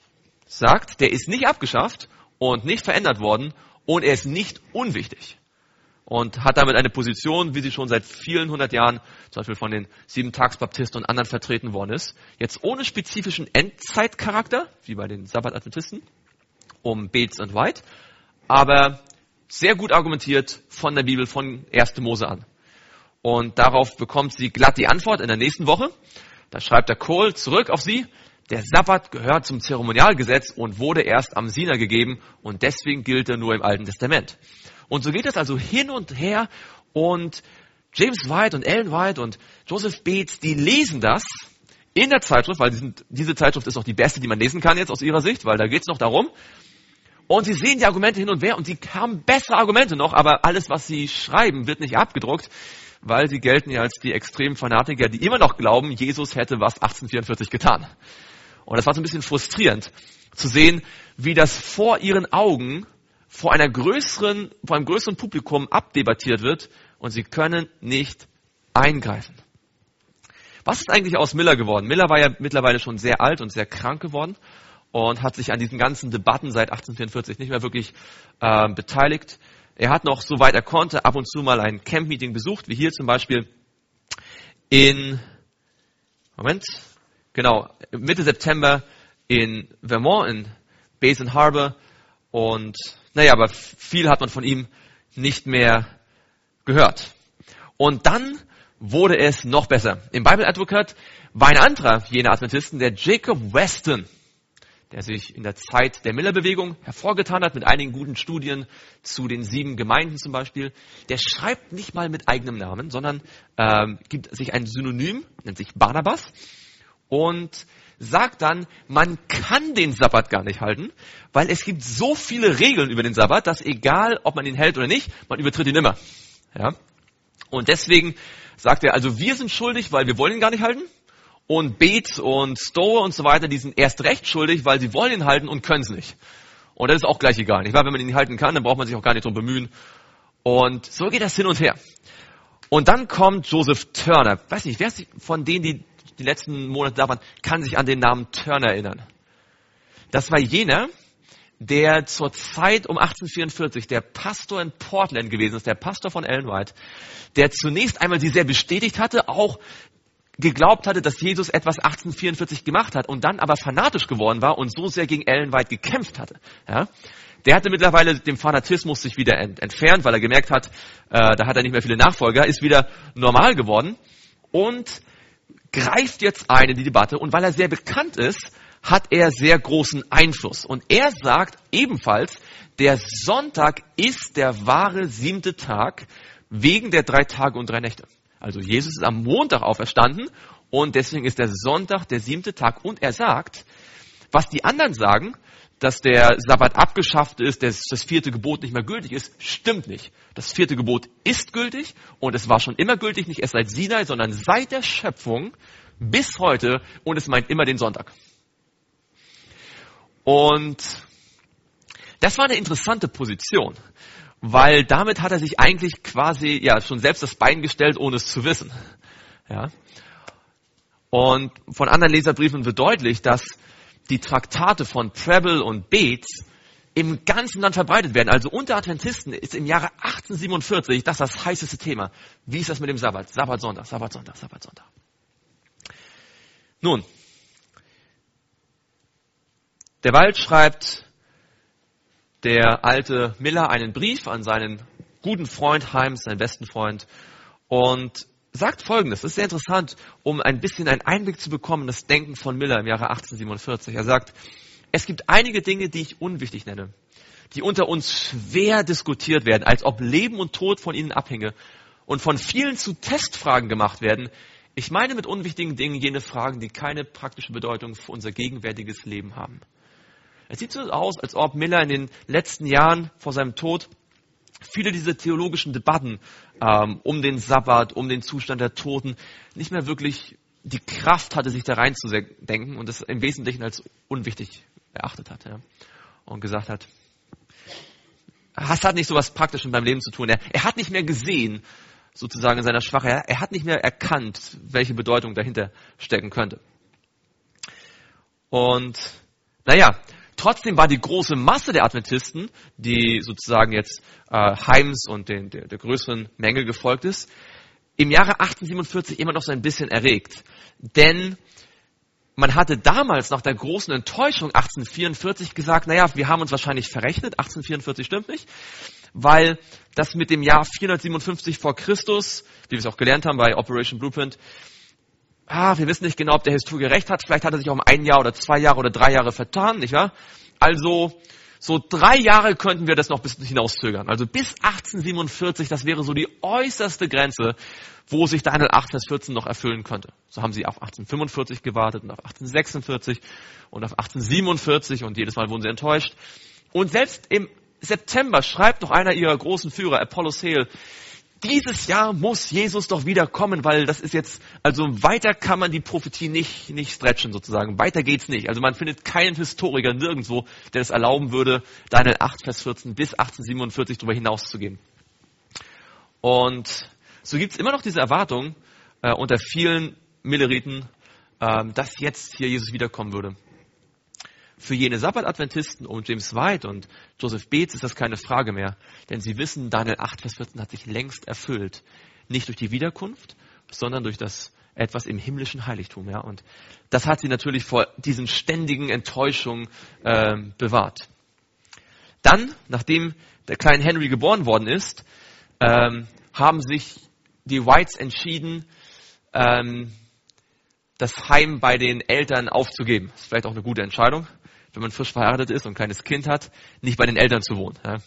sagt, der ist nicht abgeschafft und nicht verändert worden und er ist nicht unwichtig. Und hat damit eine Position, wie sie schon seit vielen hundert Jahren, zum Beispiel von den Sieben-Tags-Baptisten und anderen vertreten worden ist, jetzt ohne spezifischen Endzeitcharakter, wie bei den Sabbat-Adventisten, um Bates und White, aber sehr gut argumentiert von der Bibel, von erster Mose an. Und darauf bekommt sie glatt die Antwort in der nächsten Woche. Da schreibt der Cole zurück auf sie, der Sabbat gehört zum Zeremonialgesetz und wurde erst am Sinai gegeben und deswegen gilt er nur im Alten Testament. Und so geht es also hin und her und James White und Ellen White und Joseph Bates, die lesen das in der Zeitschrift, weil die sind, diese Zeitschrift ist auch die beste, die man lesen kann jetzt aus ihrer Sicht, weil da geht es noch darum. Und sie sehen die Argumente hin und her und sie haben bessere Argumente noch, aber alles, was sie schreiben, wird nicht abgedruckt, weil sie gelten ja als die extremen Fanatiker, die immer noch glauben, Jesus hätte was achtzehnhundertvierundvierzig getan. Und das war so ein bisschen frustrierend, zu sehen, wie das vor ihren Augen, vor einer größeren, vor einem größeren Publikum abdebattiert wird und sie können nicht eingreifen. Was ist eigentlich aus Miller geworden? Miller war ja mittlerweile schon sehr alt und sehr krank geworden und hat sich an diesen ganzen Debatten seit achtzehnhundertvierundvierzig nicht mehr wirklich äh, beteiligt. Er hat noch, soweit er konnte, ab und zu mal ein Camp-Meeting besucht, wie hier zum Beispiel in, Moment, genau, Mitte September in Vermont, in Basin Harbor. Und, naja, aber viel hat man von ihm nicht mehr gehört. Und dann wurde es noch besser. Im Bible Advocate war ein anderer jener Adventisten, der Jacob Weston, der sich in der Zeit der Miller-Bewegung hervorgetan hat, mit einigen guten Studien zu den sieben Gemeinden zum Beispiel. Der schreibt nicht mal mit eigenem Namen, sondern ähm, gibt sich ein Synonym, nennt sich Barnabas, und sagt dann, man kann den Sabbat gar nicht halten, weil es gibt so viele Regeln über den Sabbat, dass egal, ob man ihn hält oder nicht, man übertritt ihn immer. Ja? Und deswegen sagt er, also wir sind schuldig, weil wir wollen ihn gar nicht halten. Und Bates und Stowe und so weiter, die sind erst recht schuldig, weil sie wollen ihn halten und können es nicht. Und das ist auch gleich egal. Nicht wahr? Wenn man ihn nicht halten kann, dann braucht man sich auch gar nicht drum bemühen. Und so geht das hin und her. Und dann kommt Joseph Turner. Weiß nicht, wer von denen, die die letzten Monate da waren, kann sich an den Namen Turner erinnern. Das war jener, der zur Zeit um achtzehnhundertvierundvierzig der Pastor in Portland gewesen ist, der Pastor von Ellen White, der zunächst einmal sie sehr bestätigt hatte, auch geglaubt hatte, dass Jesus etwas achtzehnhundertvierundvierzig gemacht hat und dann aber fanatisch geworden war und so sehr gegen Ellen White gekämpft hatte. Ja? Der hatte mittlerweile dem Fanatismus sich wieder ent- entfernt, weil er gemerkt hat, äh, da hat er nicht mehr viele Nachfolger, ist wieder normal geworden und greift jetzt ein in die Debatte. Und weil er sehr bekannt ist, hat er sehr großen Einfluss. Und er sagt ebenfalls, der Sonntag ist der wahre siebte Tag wegen der drei Tage und drei Nächte. Also Jesus ist am Montag auferstanden und deswegen ist der Sonntag der siebte Tag. Und er sagt, was die anderen sagen, dass der Sabbat abgeschafft ist, dass das vierte Gebot nicht mehr gültig ist, stimmt nicht. Das vierte Gebot ist gültig und es war schon immer gültig, nicht erst seit Sinai, sondern seit der Schöpfung bis heute und es meint immer den Sonntag. Und das war eine interessante Position, weil damit hat er sich eigentlich quasi ja schon selbst das Bein gestellt, ohne es zu wissen. Ja. Und von anderen Leserbriefen wird deutlich, dass die Traktate von Preble und Bates im ganzen Land verbreitet werden. Also unter Adventisten ist im Jahre achtzehnhundertsiebenundvierzig das das heißeste Thema. Wie ist das mit dem Sabbat? Sabbatsonntag, Sabbatsonntag, Sabbatsonntag. Nun, derweil schreibt der alte Miller einen Brief an seinen guten Freund Himes, seinen besten Freund, und sagt Folgendes. Das ist sehr interessant, um ein bisschen einen Einblick zu bekommen in das Denken von Miller im Jahre achtzehnhundertsiebenundvierzig. Er sagt, es gibt einige Dinge, die ich unwichtig nenne, die unter uns schwer diskutiert werden, als ob Leben und Tod von ihnen abhinge und von vielen zu Testfragen gemacht werden. Ich meine mit unwichtigen Dingen jene Fragen, die keine praktische Bedeutung für unser gegenwärtiges Leben haben. Es sieht so aus, als ob Miller in den letzten Jahren vor seinem Tod viele dieser theologischen Debatten ähm, um den Sabbat, um den Zustand der Toten nicht mehr wirklich die Kraft hatte, sich da reinzudenken und das im Wesentlichen als unwichtig erachtet hat. Ja. Und gesagt hat, das hat nicht so was Praktisches in meinem Leben zu tun. Er, er hat nicht mehr gesehen, sozusagen in seiner Schwachheit, er hat nicht mehr erkannt, welche Bedeutung dahinter stecken könnte. Und naja, trotzdem war die große Masse der Adventisten, die sozusagen jetzt äh, Himes und den, der, der größeren Menge gefolgt ist, im Jahre achtzehnhundertsiebenundvierzig immer noch so ein bisschen erregt. Denn man hatte damals nach der großen Enttäuschung achtzehnhundertvierundvierzig gesagt, naja, wir haben uns wahrscheinlich verrechnet, achtzehnhundertvierundvierzig stimmt nicht, weil das mit dem Jahr vierhundertsiebenundfünfzig vor Christus, wie wir es auch gelernt haben bei Operation Blueprint, ah, wir wissen nicht genau, ob der Historiker recht hat, vielleicht hat er sich auch um ein Jahr oder zwei Jahre oder drei Jahre vertan, nicht wahr? Also, so drei Jahre könnten wir das noch bis hinauszögern. Also bis achtzehnhundertsiebenundvierzig, das wäre so die äußerste Grenze, wo sich Daniel acht, Vers vierzehn noch erfüllen könnte. So haben sie auf achtzehnhundertfünfundvierzig gewartet und auf achtzehnhundertsechsundvierzig und auf achtzehnhundertsiebenundvierzig und jedes Mal wurden sie enttäuscht. Und selbst im September schreibt noch einer ihrer großen Führer, Apollos Hale, dieses Jahr muss Jesus doch wieder kommen, weil das ist jetzt, also weiter kann man die Prophetie nicht, nicht stretchen sozusagen. Weiter geht's nicht. Also man findet keinen Historiker nirgendwo, der es erlauben würde, Daniel acht, Vers vierzehn bis achtzehnhundertsiebenundvierzig darüber hinauszugehen. Und so gibt's immer noch diese Erwartung äh, unter vielen Milleriten, äh, dass jetzt hier Jesus wiederkommen würde. Für jene Sabbat-Adventisten um James White und Joseph Bates ist das keine Frage mehr. Denn sie wissen, Daniel acht, Vers vierzehn hat sich längst erfüllt. Nicht durch die Wiederkunft, sondern durch das etwas im himmlischen Heiligtum. Ja? Und das hat sie natürlich vor diesen ständigen Enttäuschungen äh, bewahrt. Dann, nachdem der kleine Henry geboren worden ist, ähm, haben sich die Whites entschieden, ähm, das Heim bei den Eltern aufzugeben. Das ist vielleicht auch eine gute Entscheidung, wenn man frisch verheiratet ist und ein kleines Kind hat, nicht bei den Eltern zu wohnen. Ja.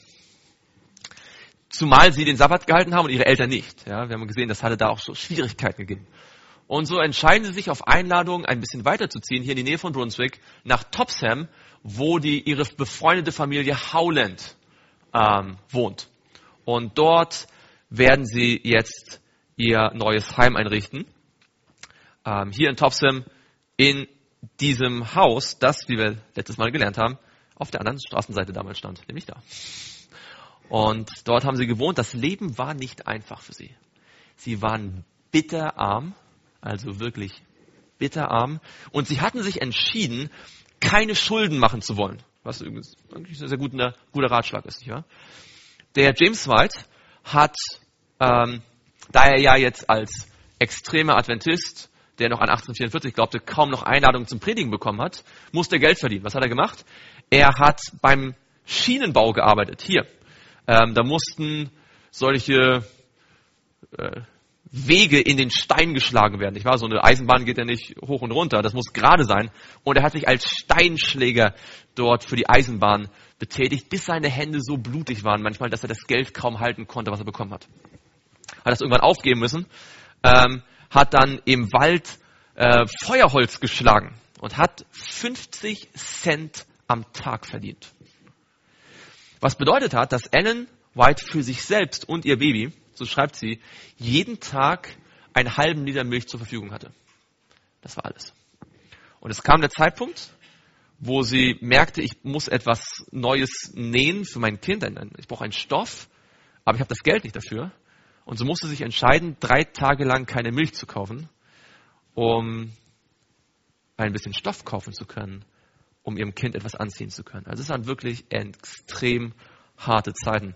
Zumal sie den Sabbat gehalten haben und ihre Eltern nicht. Ja. Wir haben gesehen, das hatte da auch so Schwierigkeiten gegeben. Und so entscheiden sie sich auf Einladung, ein bisschen weiterzuziehen, hier in die Nähe von Brunswick, nach Topsham, wo die ihre befreundete Familie Howland ähm, wohnt. Und dort werden sie jetzt ihr neues Heim einrichten. Ähm, hier in Topsham, in diesem Haus, das, wie wir letztes Mal gelernt haben, auf der anderen Straßenseite damals stand, nämlich da. Und dort haben sie gewohnt. Das Leben war nicht einfach für sie. Sie waren bitterarm, also wirklich bitterarm. Und sie hatten sich entschieden, keine Schulden machen zu wollen. Was eigentlich ein sehr guter, guter Ratschlag ist, nicht wahr? Der James White hat, ähm, da er ja jetzt als extremer Adventist, der noch an achtzehnhundertvierundvierzig glaubte, kaum noch Einladungen zum Predigen bekommen hat, musste Geld verdienen. Was hat er gemacht? Er hat beim Schienenbau gearbeitet. Hier. Ähm, da mussten solche äh, Wege in den Stein geschlagen werden. Nicht wahr? So eine Eisenbahn geht ja nicht hoch und runter. Das muss gerade sein. Und er hat sich als Steinschläger dort für die Eisenbahn betätigt, bis seine Hände so blutig waren manchmal, dass er das Geld kaum halten konnte, was er bekommen hat. Hat das irgendwann aufgeben müssen. Ähm, hat dann im Wald äh, Feuerholz geschlagen und hat fünfzig Cent am Tag verdient. Was bedeutet hat, dass Ellen White für sich selbst und ihr Baby, so schreibt sie, jeden Tag einen halben Liter Milch zur Verfügung hatte. Das war alles. Und es kam der Zeitpunkt, wo sie merkte, ich muss etwas Neues nähen für mein Kind. Ich brauche einen Stoff, aber ich habe das Geld nicht dafür. Und so musste sie sich entscheiden, drei Tage lang keine Milch zu kaufen, um ein bisschen Stoff kaufen zu können, um ihrem Kind etwas anziehen zu können. Also es waren wirklich extrem harte Zeiten.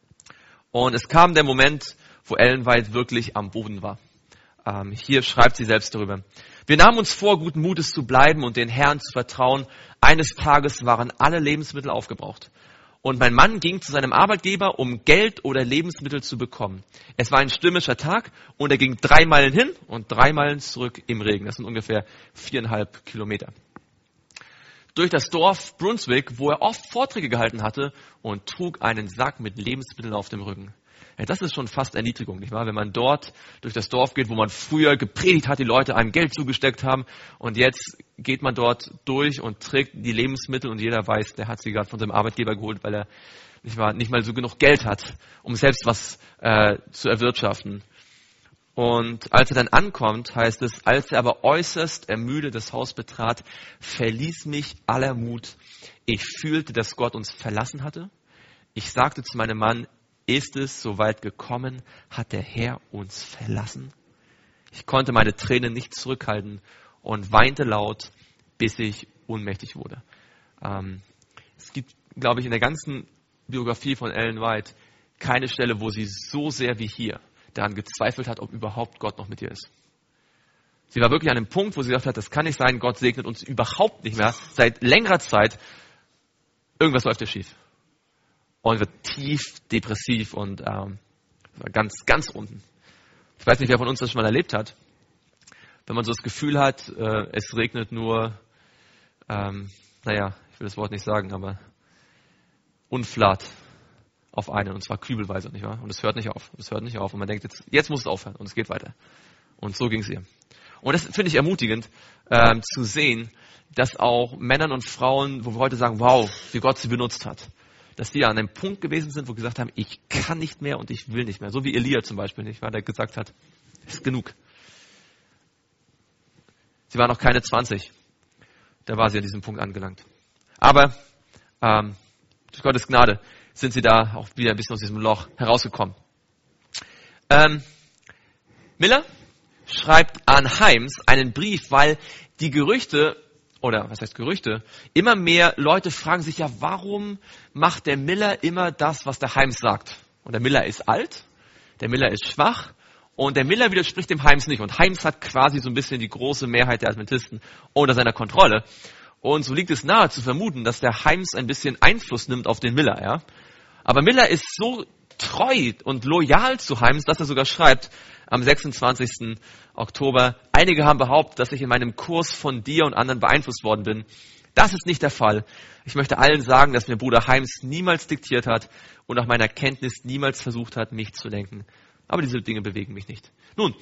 Und es kam der Moment, wo Ellen White wirklich am Boden war. Ähm, hier schreibt sie selbst darüber. Wir nahmen uns vor, guten Mutes zu bleiben und den Herrn zu vertrauen. Eines Tages waren alle Lebensmittel aufgebraucht. Und mein Mann ging zu seinem Arbeitgeber, um Geld oder Lebensmittel zu bekommen. Es war ein stürmischer Tag und er ging drei Meilen hin und drei Meilen zurück im Regen. Das sind ungefähr viereinhalb Kilometer. Durch das Dorf Brunswick, wo er oft Vorträge gehalten hatte und trug einen Sack mit Lebensmitteln auf dem Rücken. Ja, das ist schon fast Erniedrigung, nicht wahr? Wenn man dort durch das Dorf geht, wo man früher gepredigt hat, die Leute einem Geld zugesteckt haben und jetzt geht man dort durch und trägt die Lebensmittel und jeder weiß, der hat sie gerade von seinem Arbeitgeber geholt, weil er nicht mal, nicht mal so genug Geld hat, um selbst was äh, zu erwirtschaften. Und als er dann ankommt, heißt es, als er aber äußerst ermüdet das Haus betrat, verließ mich aller Mut. Ich fühlte, dass Gott uns verlassen hatte. Ich sagte zu meinem Mann, ist es so weit gekommen? Hat der Herr uns verlassen? Ich konnte meine Tränen nicht zurückhalten und weinte laut, bis ich ohnmächtig wurde. Ähm, es gibt, glaube ich, in der ganzen Biografie von Ellen White keine Stelle, wo sie so sehr wie hier daran gezweifelt hat, ob überhaupt Gott noch mit ihr ist. Sie war wirklich an einem Punkt, wo sie gesagt hat, das kann nicht sein, Gott segnet uns überhaupt nicht mehr. Seit längerer Zeit, irgendwas läuft ja schief. Und wird tief depressiv und ähm, ganz, ganz unten. Ich weiß nicht, wer von uns das schon mal erlebt hat. Wenn man so das Gefühl hat, äh, es regnet nur, ähm, naja, ich will das Wort nicht sagen, aber unflat auf einen, und zwar kübelweise, nicht wahr? Und es hört nicht auf, es hört nicht auf. Und man denkt, jetzt, jetzt muss es aufhören und es geht weiter. Und so ging es ihr. Und das finde ich ermutigend, ähm, zu sehen, dass auch Männern und Frauen, wo wir heute sagen, wow, wie Gott sie benutzt hat, dass die an einem Punkt gewesen sind, wo gesagt haben, ich kann nicht mehr und ich will nicht mehr. So wie Elia zum Beispiel, nicht wahr? Der gesagt hat, es ist genug. Sie war noch keine zwanzig. Da war sie an diesem Punkt angelangt. Aber ähm, durch Gottes Gnade sind sie da auch wieder ein bisschen aus diesem Loch herausgekommen. Ähm, Miller schreibt an Himes einen Brief, weil die Gerüchte, oder was heißt Gerüchte, immer mehr Leute fragen sich ja, warum macht der Miller immer das, was der Himes sagt? Und der Miller ist alt, der Miller ist schwach und der Miller widerspricht dem Himes nicht. Und Himes hat quasi so ein bisschen die große Mehrheit der Adventisten unter seiner Kontrolle. Und so liegt es nahe zu vermuten, dass der Himes ein bisschen Einfluss nimmt auf den Miller. Ja? Aber Miller ist so treu und loyal zu Himes, dass er sogar schreibt, am sechsundzwanzigsten Oktober, einige haben behauptet, dass ich in meinem Kurs von dir und anderen beeinflusst worden bin. Das ist nicht der Fall. Ich möchte allen sagen, dass mir Bruder Himes niemals diktiert hat und nach meiner Kenntnis niemals versucht hat, mich zu lenken. Aber diese Dinge bewegen mich nicht. Nun,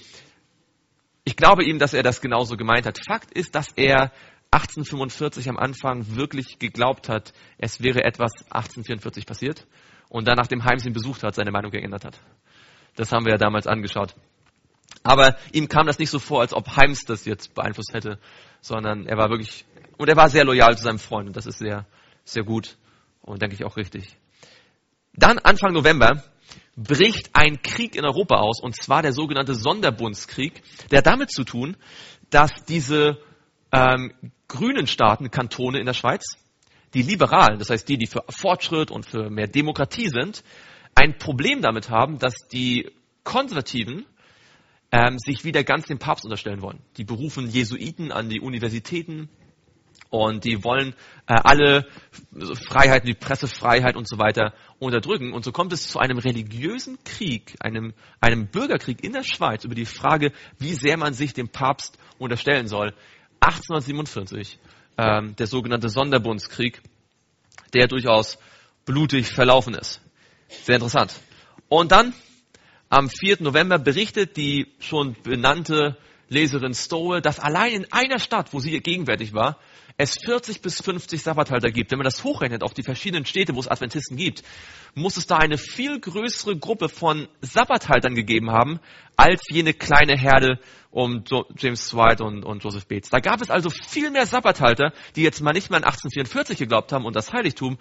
ich glaube ihm, dass er das genauso gemeint hat. Fakt ist, dass er achtzehnhundertfünfundvierzig am Anfang wirklich geglaubt hat, es wäre etwas achtzehnhundertvierundvierzig passiert und dann, nachdem Himes ihn besucht hat, seine Meinung geändert hat. Das haben wir ja damals angeschaut. Aber ihm kam das nicht so vor, als ob Himes das jetzt beeinflusst hätte, sondern er war wirklich, und er war sehr loyal zu seinem Freund und das ist sehr, sehr gut und denke ich auch richtig. Dann Anfang November bricht ein Krieg in Europa aus, und zwar der sogenannte Sonderbundskrieg, der hat damit zu tun, dass diese ähm, grünen Staaten, Kantone in der Schweiz, die Liberalen, das heißt die, die für Fortschritt und für mehr Demokratie sind, ein Problem damit haben, dass die Konservativen ähm, sich wieder ganz dem Papst unterstellen wollen. Die berufen Jesuiten an die Universitäten und die wollen äh, alle Freiheiten, die Pressefreiheit und so weiter unterdrücken. Und so kommt es zu einem religiösen Krieg, einem, einem Bürgerkrieg in der Schweiz über die Frage, wie sehr man sich dem Papst unterstellen soll. achtzehnhundertsiebenundvierzig, ähm, der sogenannte Sonderbundskrieg, der durchaus blutig verlaufen ist. Sehr interessant. Und dann am vierten November berichtet die schon benannte Leserin Stowe, dass allein in einer Stadt, wo sie gegenwärtig war, es vierzig bis fünfzig Sabbathalter gibt, wenn man das hochrechnet auf die verschiedenen Städte, wo es Adventisten gibt, muss es da eine viel größere Gruppe von Sabbathaltern gegeben haben, als jene kleine Herde um James White und, und Joseph Bates. Da gab es also viel mehr Sabbathalter, die jetzt mal nicht mehr an achtzehnhundertvierundvierzig geglaubt haben und das Heiligtum,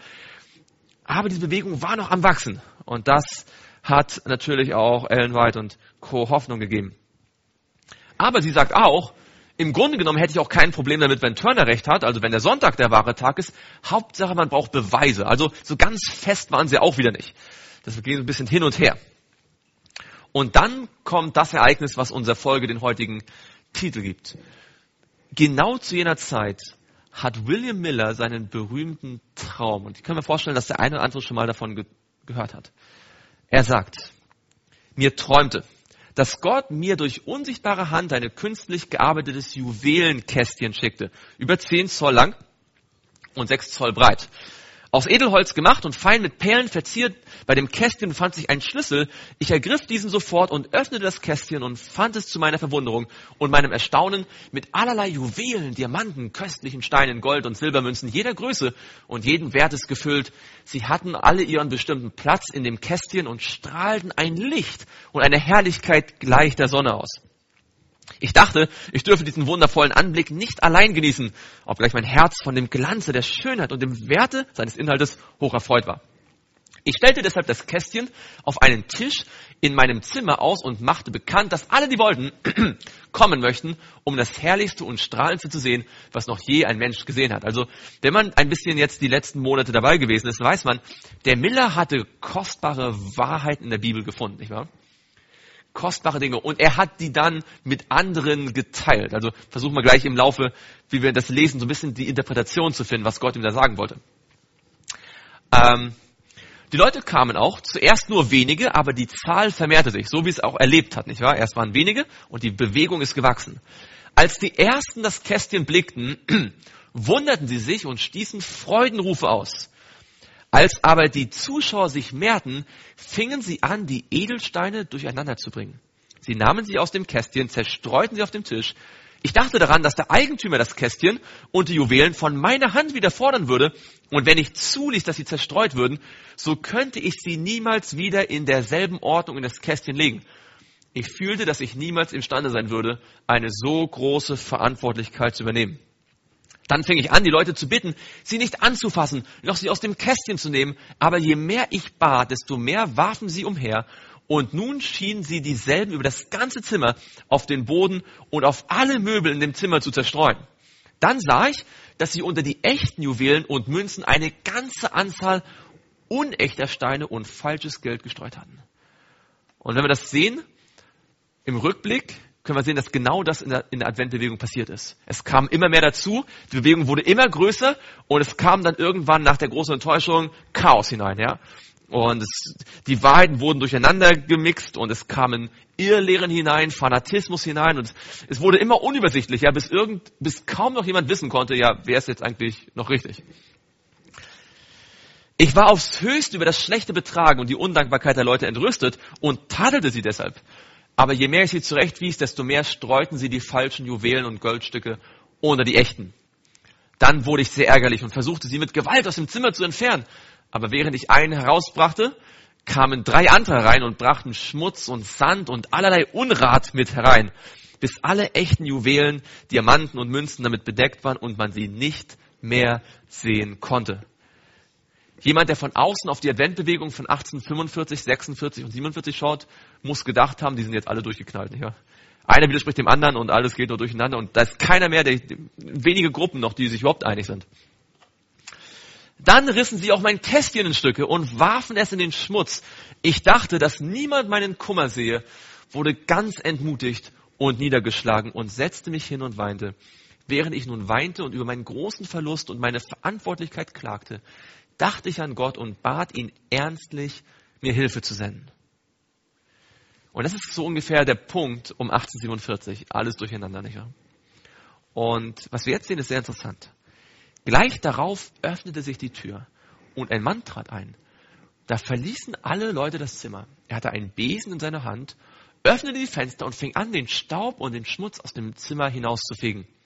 aber diese Bewegung war noch am Wachsen. Und das hat natürlich auch Ellen White und Co. Hoffnung gegeben. Aber sie sagt auch, im Grunde genommen hätte ich auch kein Problem damit, wenn Turner recht hat, also wenn der Sonntag der wahre Tag ist. Hauptsache, man braucht Beweise. Also so ganz fest waren sie auch wieder nicht. Das ging so ein bisschen hin und her. Und dann kommt das Ereignis, was unserer Folge den heutigen Titel gibt. Genau zu jener Zeit hat William Miller seinen berühmten Traum. Und ich kann mir vorstellen, dass der eine oder andere schon mal davon ge- gehört hat. Er sagt, mir träumte, dass Gott mir durch unsichtbare Hand ein künstlich gearbeitetes Juwelenkästchen schickte, über zehn Zoll lang und sechs Zoll breit. Aus Edelholz gemacht und fein mit Perlen verziert, bei dem Kästchen fand sich ein Schlüssel. Ich ergriff diesen sofort und öffnete das Kästchen und fand es zu meiner Verwunderung und meinem Erstaunen mit allerlei Juwelen, Diamanten, köstlichen Steinen, Gold und Silbermünzen jeder Größe und jeden Wertes gefüllt. Sie hatten alle ihren bestimmten Platz in dem Kästchen und strahlten ein Licht und eine Herrlichkeit gleich der Sonne aus. Ich dachte, ich dürfe diesen wundervollen Anblick nicht allein genießen, obgleich mein Herz von dem Glanze, der Schönheit und dem Werte seines Inhaltes hoch erfreut war. Ich stellte deshalb das Kästchen auf einen Tisch in meinem Zimmer aus und machte bekannt, dass alle, die wollten, kommen möchten, um das Herrlichste und Strahlendste zu sehen, was noch je ein Mensch gesehen hat. Also, wenn man ein bisschen jetzt die letzten Monate dabei gewesen ist, weiß man, der Miller hatte kostbare Wahrheiten in der Bibel gefunden, nicht wahr? Kostbare Dinge. Und er hat die dann mit anderen geteilt. Also versuchen wir gleich im Laufe, wie wir das lesen, so ein bisschen die Interpretation zu finden, was Gott ihm da sagen wollte. Ähm, die Leute kamen auch, zuerst nur wenige, aber die Zahl vermehrte sich, so wie es auch erlebt hat, nicht wahr? Erst waren wenige und die Bewegung ist gewachsen. Als die Ersten das Kästchen blickten, wunderten sie sich und stießen Freudenrufe aus. Als aber die Zuschauer sich mehrten, fingen sie an, die Edelsteine durcheinander zu bringen. Sie nahmen sie aus dem Kästchen, zerstreuten sie auf dem Tisch. Ich dachte daran, dass der Eigentümer das Kästchen und die Juwelen von meiner Hand wieder fordern würde. Und wenn ich zuließ, dass sie zerstreut würden, so könnte ich sie niemals wieder in derselben Ordnung in das Kästchen legen. Ich fühlte, dass ich niemals imstande sein würde, eine so große Verantwortlichkeit zu übernehmen. Dann fing ich an, die Leute zu bitten, sie nicht anzufassen, noch sie aus dem Kästchen zu nehmen. Aber je mehr ich bat, desto mehr warfen sie umher. Und nun schienen sie dieselben über das ganze Zimmer, auf den Boden und auf alle Möbel in dem Zimmer zu zerstreuen. Dann sah ich, dass sie unter die echten Juwelen und Münzen eine ganze Anzahl unechter Steine und falsches Geld gestreut hatten. Und wenn wir das sehen, im Rückblick, können wir sehen, dass genau das in der, in der Adventbewegung passiert ist. Es kam immer mehr dazu, die Bewegung wurde immer größer und es kam dann irgendwann nach der großen Enttäuschung Chaos hinein, ja. Und es, die Wahrheiten wurden durcheinander gemixt und es kamen Irrlehren hinein, Fanatismus hinein und es wurde immer unübersichtlicher, bis irgend, bis kaum noch jemand wissen konnte, ja, wer ist jetzt eigentlich noch richtig. Ich war aufs Höchste über das schlechte Betragen und die Undankbarkeit der Leute entrüstet und tadelte sie deshalb. Aber je mehr ich sie zurechtwies, desto mehr streuten sie die falschen Juwelen und Goldstücke unter die echten. Dann wurde ich sehr ärgerlich und versuchte sie mit Gewalt aus dem Zimmer zu entfernen. Aber während ich einen herausbrachte, kamen drei andere rein und brachten Schmutz und Sand und allerlei Unrat mit herein, bis alle echten Juwelen, Diamanten und Münzen damit bedeckt waren und man sie nicht mehr sehen konnte. Jemand, der von außen auf die Adventbewegung von achtzehnhundertfünfundvierzig, sechsundvierzig und siebenundvierzig schaut, muss gedacht haben, die sind jetzt alle durchgeknallt. Nicht wahr? Einer widerspricht dem anderen und alles geht nur durcheinander und da ist keiner mehr, der, wenige Gruppen noch, die sich überhaupt einig sind. Dann rissen sie auch mein Kästchen in Stücke und warfen es in den Schmutz. Ich dachte, dass niemand meinen Kummer sehe, wurde ganz entmutigt und niedergeschlagen und setzte mich hin und weinte. Während ich nun weinte und über meinen großen Verlust und meine Verantwortlichkeit klagte, dachte ich an Gott und bat ihn ernstlich, mir Hilfe zu senden. Und das ist so ungefähr der Punkt um achtzehnhundertsiebenundvierzig. Alles durcheinander, nicht wahr? Und was wir jetzt sehen, ist sehr interessant. Gleich darauf öffnete sich die Tür und ein Mann trat ein. Da verließen alle Leute das Zimmer. Er hatte einen Besen in seiner Hand, öffnete die Fenster und fing an, den Staub und den Schmutz aus dem Zimmer hinauszufegen.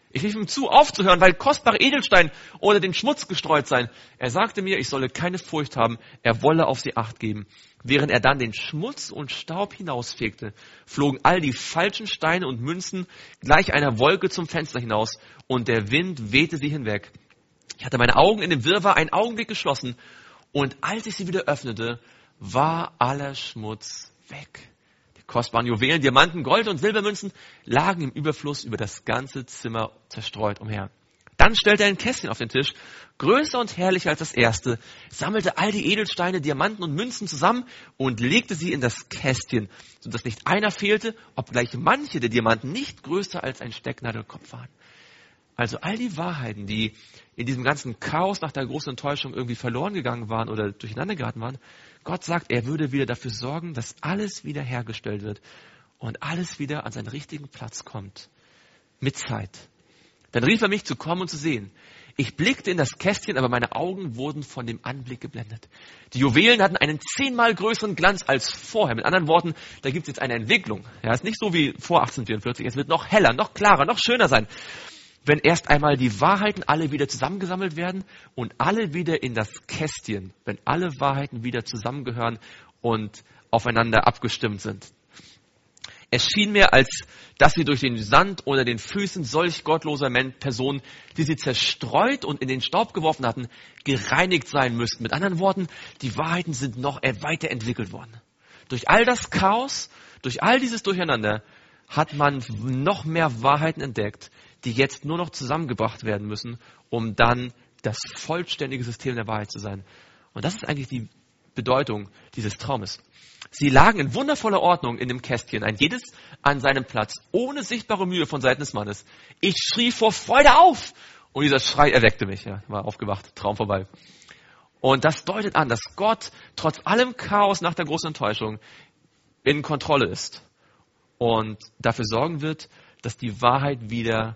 Ich rief ihm zu, aufzuhören, weil kostbare Edelsteine unter den Schmutz gestreut seien. Er sagte mir, ich solle keine Furcht haben, er wolle auf sie Acht geben. Während er dann den Schmutz und Staub hinausfegte, flogen all die falschen Steine und Münzen gleich einer Wolke zum Fenster hinaus und der Wind wehte sie hinweg. Ich hatte meine Augen in dem Wirrwarr einen Augenblick geschlossen und als ich sie wieder öffnete, war aller Schmutz weg. Kostbaren Juwelen, Diamanten, Gold und Silbermünzen lagen im Überfluss über das ganze Zimmer zerstreut umher. Dann stellte er ein Kästchen auf den Tisch, größer und herrlicher als das erste, sammelte all die Edelsteine, Diamanten und Münzen zusammen und legte sie in das Kästchen, sodass nicht einer fehlte, obgleich manche der Diamanten nicht größer als ein Stecknadelkopf waren. Also all die Wahrheiten, die in diesem ganzen Chaos nach der großen Enttäuschung irgendwie verloren gegangen waren oder durcheinander geraten waren, Gott sagt, er würde wieder dafür sorgen, dass alles wieder hergestellt wird und alles wieder an seinen richtigen Platz kommt. Mit Zeit. Dann rief er mich zu kommen und zu sehen. Ich blickte in das Kästchen, aber meine Augen wurden von dem Anblick geblendet. Die Juwelen hatten einen zehnmal größeren Glanz als vorher. Mit anderen Worten, da gibt es jetzt eine Entwicklung. Ja, ist nicht so wie vor achtzehnhundertvierundvierzig. Es wird noch heller, noch klarer, noch schöner sein. Wenn erst einmal die Wahrheiten alle wieder zusammengesammelt werden und alle wieder in das Kästchen, wenn alle Wahrheiten wieder zusammengehören und aufeinander abgestimmt sind. Es schien mir, als dass sie durch den Sand unter den Füßen solch gottloser Personen, die sie zerstreut und in den Staub geworfen hatten, gereinigt sein müssten. Mit anderen Worten, die Wahrheiten sind noch weiterentwickelt worden. Durch all das Chaos, durch all dieses Durcheinander hat man noch mehr Wahrheiten entdeckt, die jetzt nur noch zusammengebracht werden müssen, um dann das vollständige System der Wahrheit zu sein. Und das ist eigentlich die Bedeutung dieses Traumes. Sie lagen in wundervoller Ordnung in dem Kästchen, ein jedes an seinem Platz, ohne sichtbare Mühe von Seiten des Mannes. Ich schrie vor Freude auf und dieser Schrei erweckte mich. Ja, war aufgewacht, Traum vorbei. Und das deutet an, dass Gott trotz allem Chaos nach der großen Enttäuschung in Kontrolle ist und dafür sorgen wird, dass die Wahrheit wieder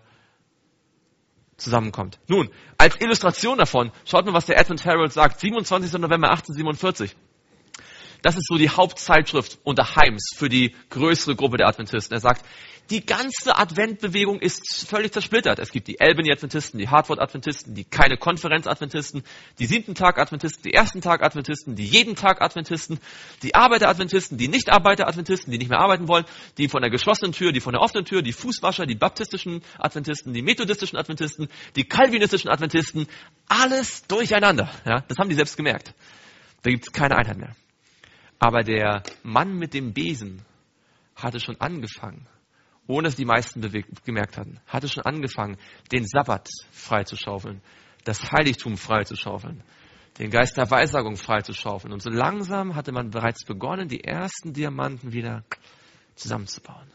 zusammenkommt. Nun, als Illustration davon, schaut mal, was der Advent Herald sagt. siebenundzwanzigster November achtzehnhundertsiebenundvierzig. Das ist so die Hauptzeitschrift unter Heims für die größere Gruppe der Adventisten. Er sagt, die ganze Adventbewegung ist völlig zersplittert. Es gibt die Albany-Adventisten, die Hartford-Adventisten, die keine Konferenz-Adventisten, die siebten Tag-Adventisten, die ersten Tag-Adventisten, die jeden Tag-Adventisten, die Arbeiter-Adventisten, die Nicht-Arbeiter-Adventisten, die nicht mehr arbeiten wollen, die von der geschlossenen Tür, die von der offenen Tür, die Fußwascher, die baptistischen Adventisten, die methodistischen Adventisten, die calvinistischen Adventisten, alles durcheinander. Ja, das haben die selbst gemerkt. Da gibt es keine Einheit mehr. Aber der Mann mit dem Besen hatte schon angefangen, ohne dass die meisten bewegt, gemerkt hatten, hatte schon angefangen, den Sabbat freizuschaufeln, das Heiligtum freizuschaufeln, den Geist der Weissagung freizuschaufeln. Und so langsam hatte man bereits begonnen, die ersten Diamanten wieder zusammenzubauen.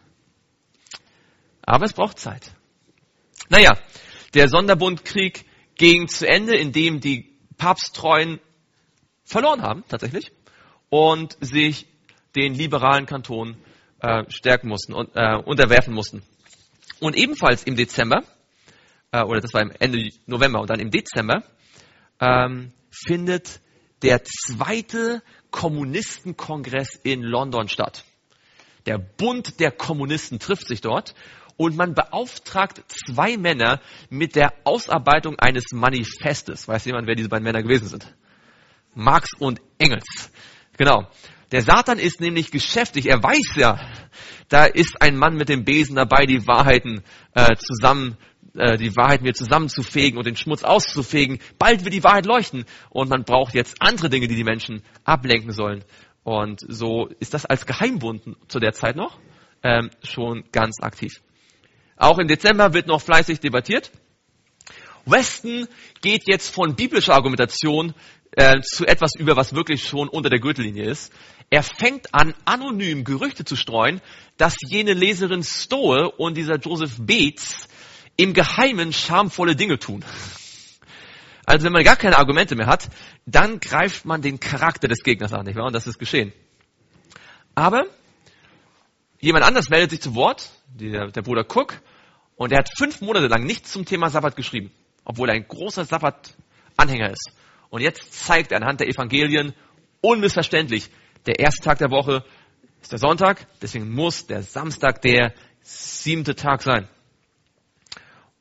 Aber es braucht Zeit. Naja, der Sonderbundkrieg ging zu Ende, indem die Papsttreuen verloren haben, tatsächlich, und sich den liberalen Kantonen äh, stärken mussten und äh, unterwerfen mussten. Und ebenfalls im Dezember, äh, oder das war im Ende November und dann im Dezember, ähm, findet der zweite Kommunistenkongress in London statt. Der Bund der Kommunisten trifft sich dort und man beauftragt zwei Männer mit der Ausarbeitung eines Manifestes. Weiß jemand, wer diese beiden Männer gewesen sind? Marx und Engels. Genau. Der Satan ist nämlich geschäftig. Er weiß ja, da ist ein Mann mit dem Besen dabei, die Wahrheiten äh, zusammen, äh, die Wahrheiten wieder zusammenzufegen und den Schmutz auszufegen. Bald wird die Wahrheit leuchten und man braucht jetzt andere Dinge, die die Menschen ablenken sollen. Und so ist das als Geheimbund zu der Zeit noch ähm, schon ganz aktiv. Auch im Dezember wird noch fleißig debattiert. Weston geht jetzt von biblischer Argumentation äh, zu etwas über, was wirklich schon unter der Gürtellinie ist. Er fängt an, anonym Gerüchte zu streuen, dass jene Leserin Stowe und dieser Joseph Bates im Geheimen schamvolle Dinge tun. Also wenn man gar keine Argumente mehr hat, dann greift man den Charakter des Gegners an, nicht wahr? Und das ist geschehen. Aber jemand anders meldet sich zu Wort, der, der Bruder Cook, und er hat fünf Monate lang nichts zum Thema Sabbat geschrieben, obwohl er ein großer Sabbat-Anhänger ist. Und jetzt zeigt er anhand der Evangelien unmissverständlich, der erste Tag der Woche ist der Sonntag, deswegen muss der Samstag der siebte Tag sein.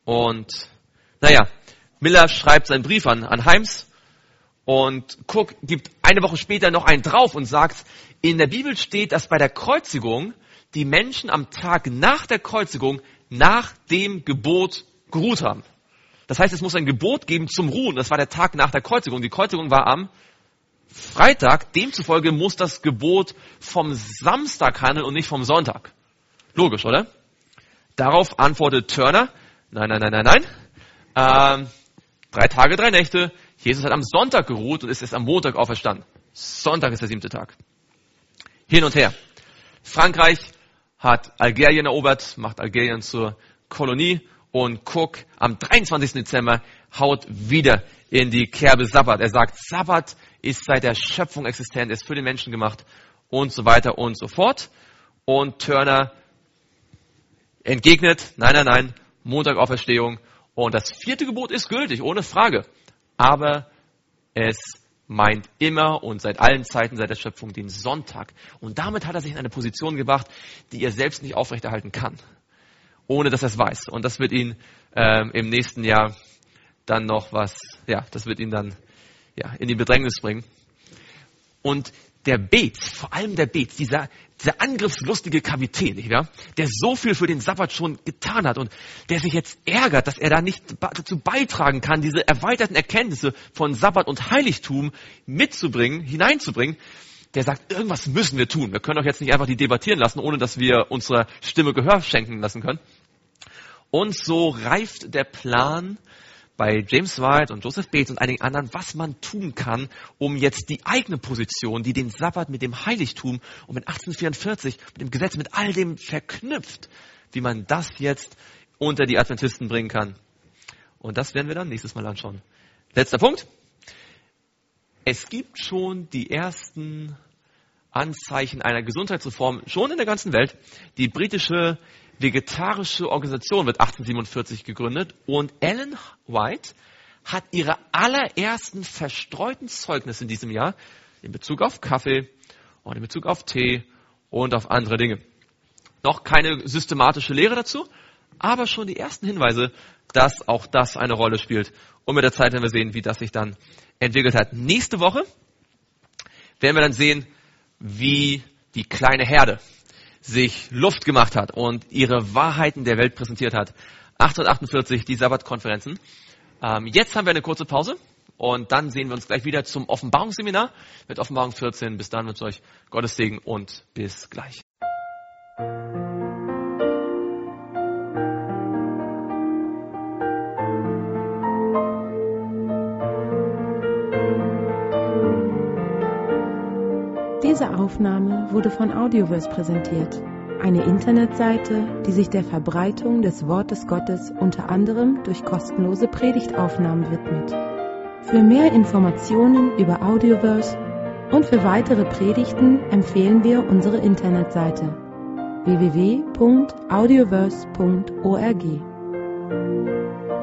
Und naja, Miller schreibt seinen Brief an, an Heims und Cook gibt eine Woche später noch einen drauf und sagt, in der Bibel steht, dass bei der Kreuzigung die Menschen am Tag nach der Kreuzigung nach dem Gebot geruht haben. Das heißt, es muss ein Gebot geben zum Ruhen. Das war der Tag nach der Kreuzigung. Die Kreuzigung war am Freitag. Demzufolge muss das Gebot vom Samstag handeln und nicht vom Sonntag. Logisch, oder? Darauf antwortet Turner, nein, nein, nein, nein, nein. Ähm, drei Tage, drei Nächte. Jesus hat am Sonntag geruht und ist erst am Montag auferstanden. Sonntag ist der siebte Tag. Hin und her. Frankreich hat Algerien erobert, macht Algerien zur Kolonie und Cook am dreiundzwanzigsten Dezember haut wieder in die Kerbe Sabbat. Er sagt, Sabbat ist seit der Schöpfung existent, ist für den Menschen gemacht und so weiter und so fort. Und Turner entgegnet, nein, nein, nein, Montag Auferstehung. Und das vierte Gebot ist gültig, ohne Frage. Aber es meint immer und seit allen Zeiten, seit der Schöpfung, den Sonntag. Und damit hat er sich in eine Position gebracht, die er selbst nicht aufrechterhalten kann, ohne dass er es weiß. Und das wird ihn ähm, im nächsten Jahr dann noch was, ja, das wird ihn dann ja, in die Bedrängnis bringen. Und der Bates, vor allem der Bates, dieser, dieser angriffslustige Kapitän, nicht wahr? Der so viel für den Sabbat schon getan hat und der sich jetzt ärgert, dass er da nicht dazu beitragen kann, diese erweiterten Erkenntnisse von Sabbat und Heiligtum mitzubringen, hineinzubringen, der sagt, irgendwas müssen wir tun. Wir können doch jetzt nicht einfach die debattieren lassen, ohne dass wir unserer Stimme Gehör schenken lassen können. Und so reift der Plan bei James White und Joseph Bates und einigen anderen, was man tun kann, um jetzt die eigene Position, die den Sabbat mit dem Heiligtum und mit achtzehnhundertvierundvierzig, mit dem Gesetz, mit all dem verknüpft, wie man das jetzt unter die Adventisten bringen kann. Und das werden wir dann nächstes Mal anschauen. Letzter Punkt. Es gibt schon die ersten Anzeichen einer Gesundheitsreform, schon in der ganzen Welt. Die britische vegetarische Organisation wird achtzehnhundertsiebenundvierzig gegründet und Ellen White hat ihre allerersten verstreuten Zeugnisse in diesem Jahr in Bezug auf Kaffee und in Bezug auf Tee und auf andere Dinge. Noch keine systematische Lehre dazu, aber schon die ersten Hinweise, dass auch das eine Rolle spielt. Und mit der Zeit werden wir sehen, wie das sich dann entwickelt hat. Nächste Woche werden wir dann sehen, wie die kleine Herde sich Luft gemacht hat und ihre Wahrheiten der Welt präsentiert hat. achtzehnhundertachtundvierzig, die Sabbatkonferenzen. Ähm, jetzt haben wir eine kurze Pause und dann sehen wir uns gleich wieder zum Offenbarungsseminar mit Offenbarung vierzehn. Bis dann wünsche ich euch Gottes Segen und bis gleich. Diese Aufnahme wurde von Audioverse präsentiert, eine Internetseite, die sich der Verbreitung des Wortes Gottes unter anderem durch kostenlose Predigtaufnahmen widmet. Für mehr Informationen über Audioverse und für weitere Predigten empfehlen wir unsere Internetseite w w w punkt audioverse punkt org.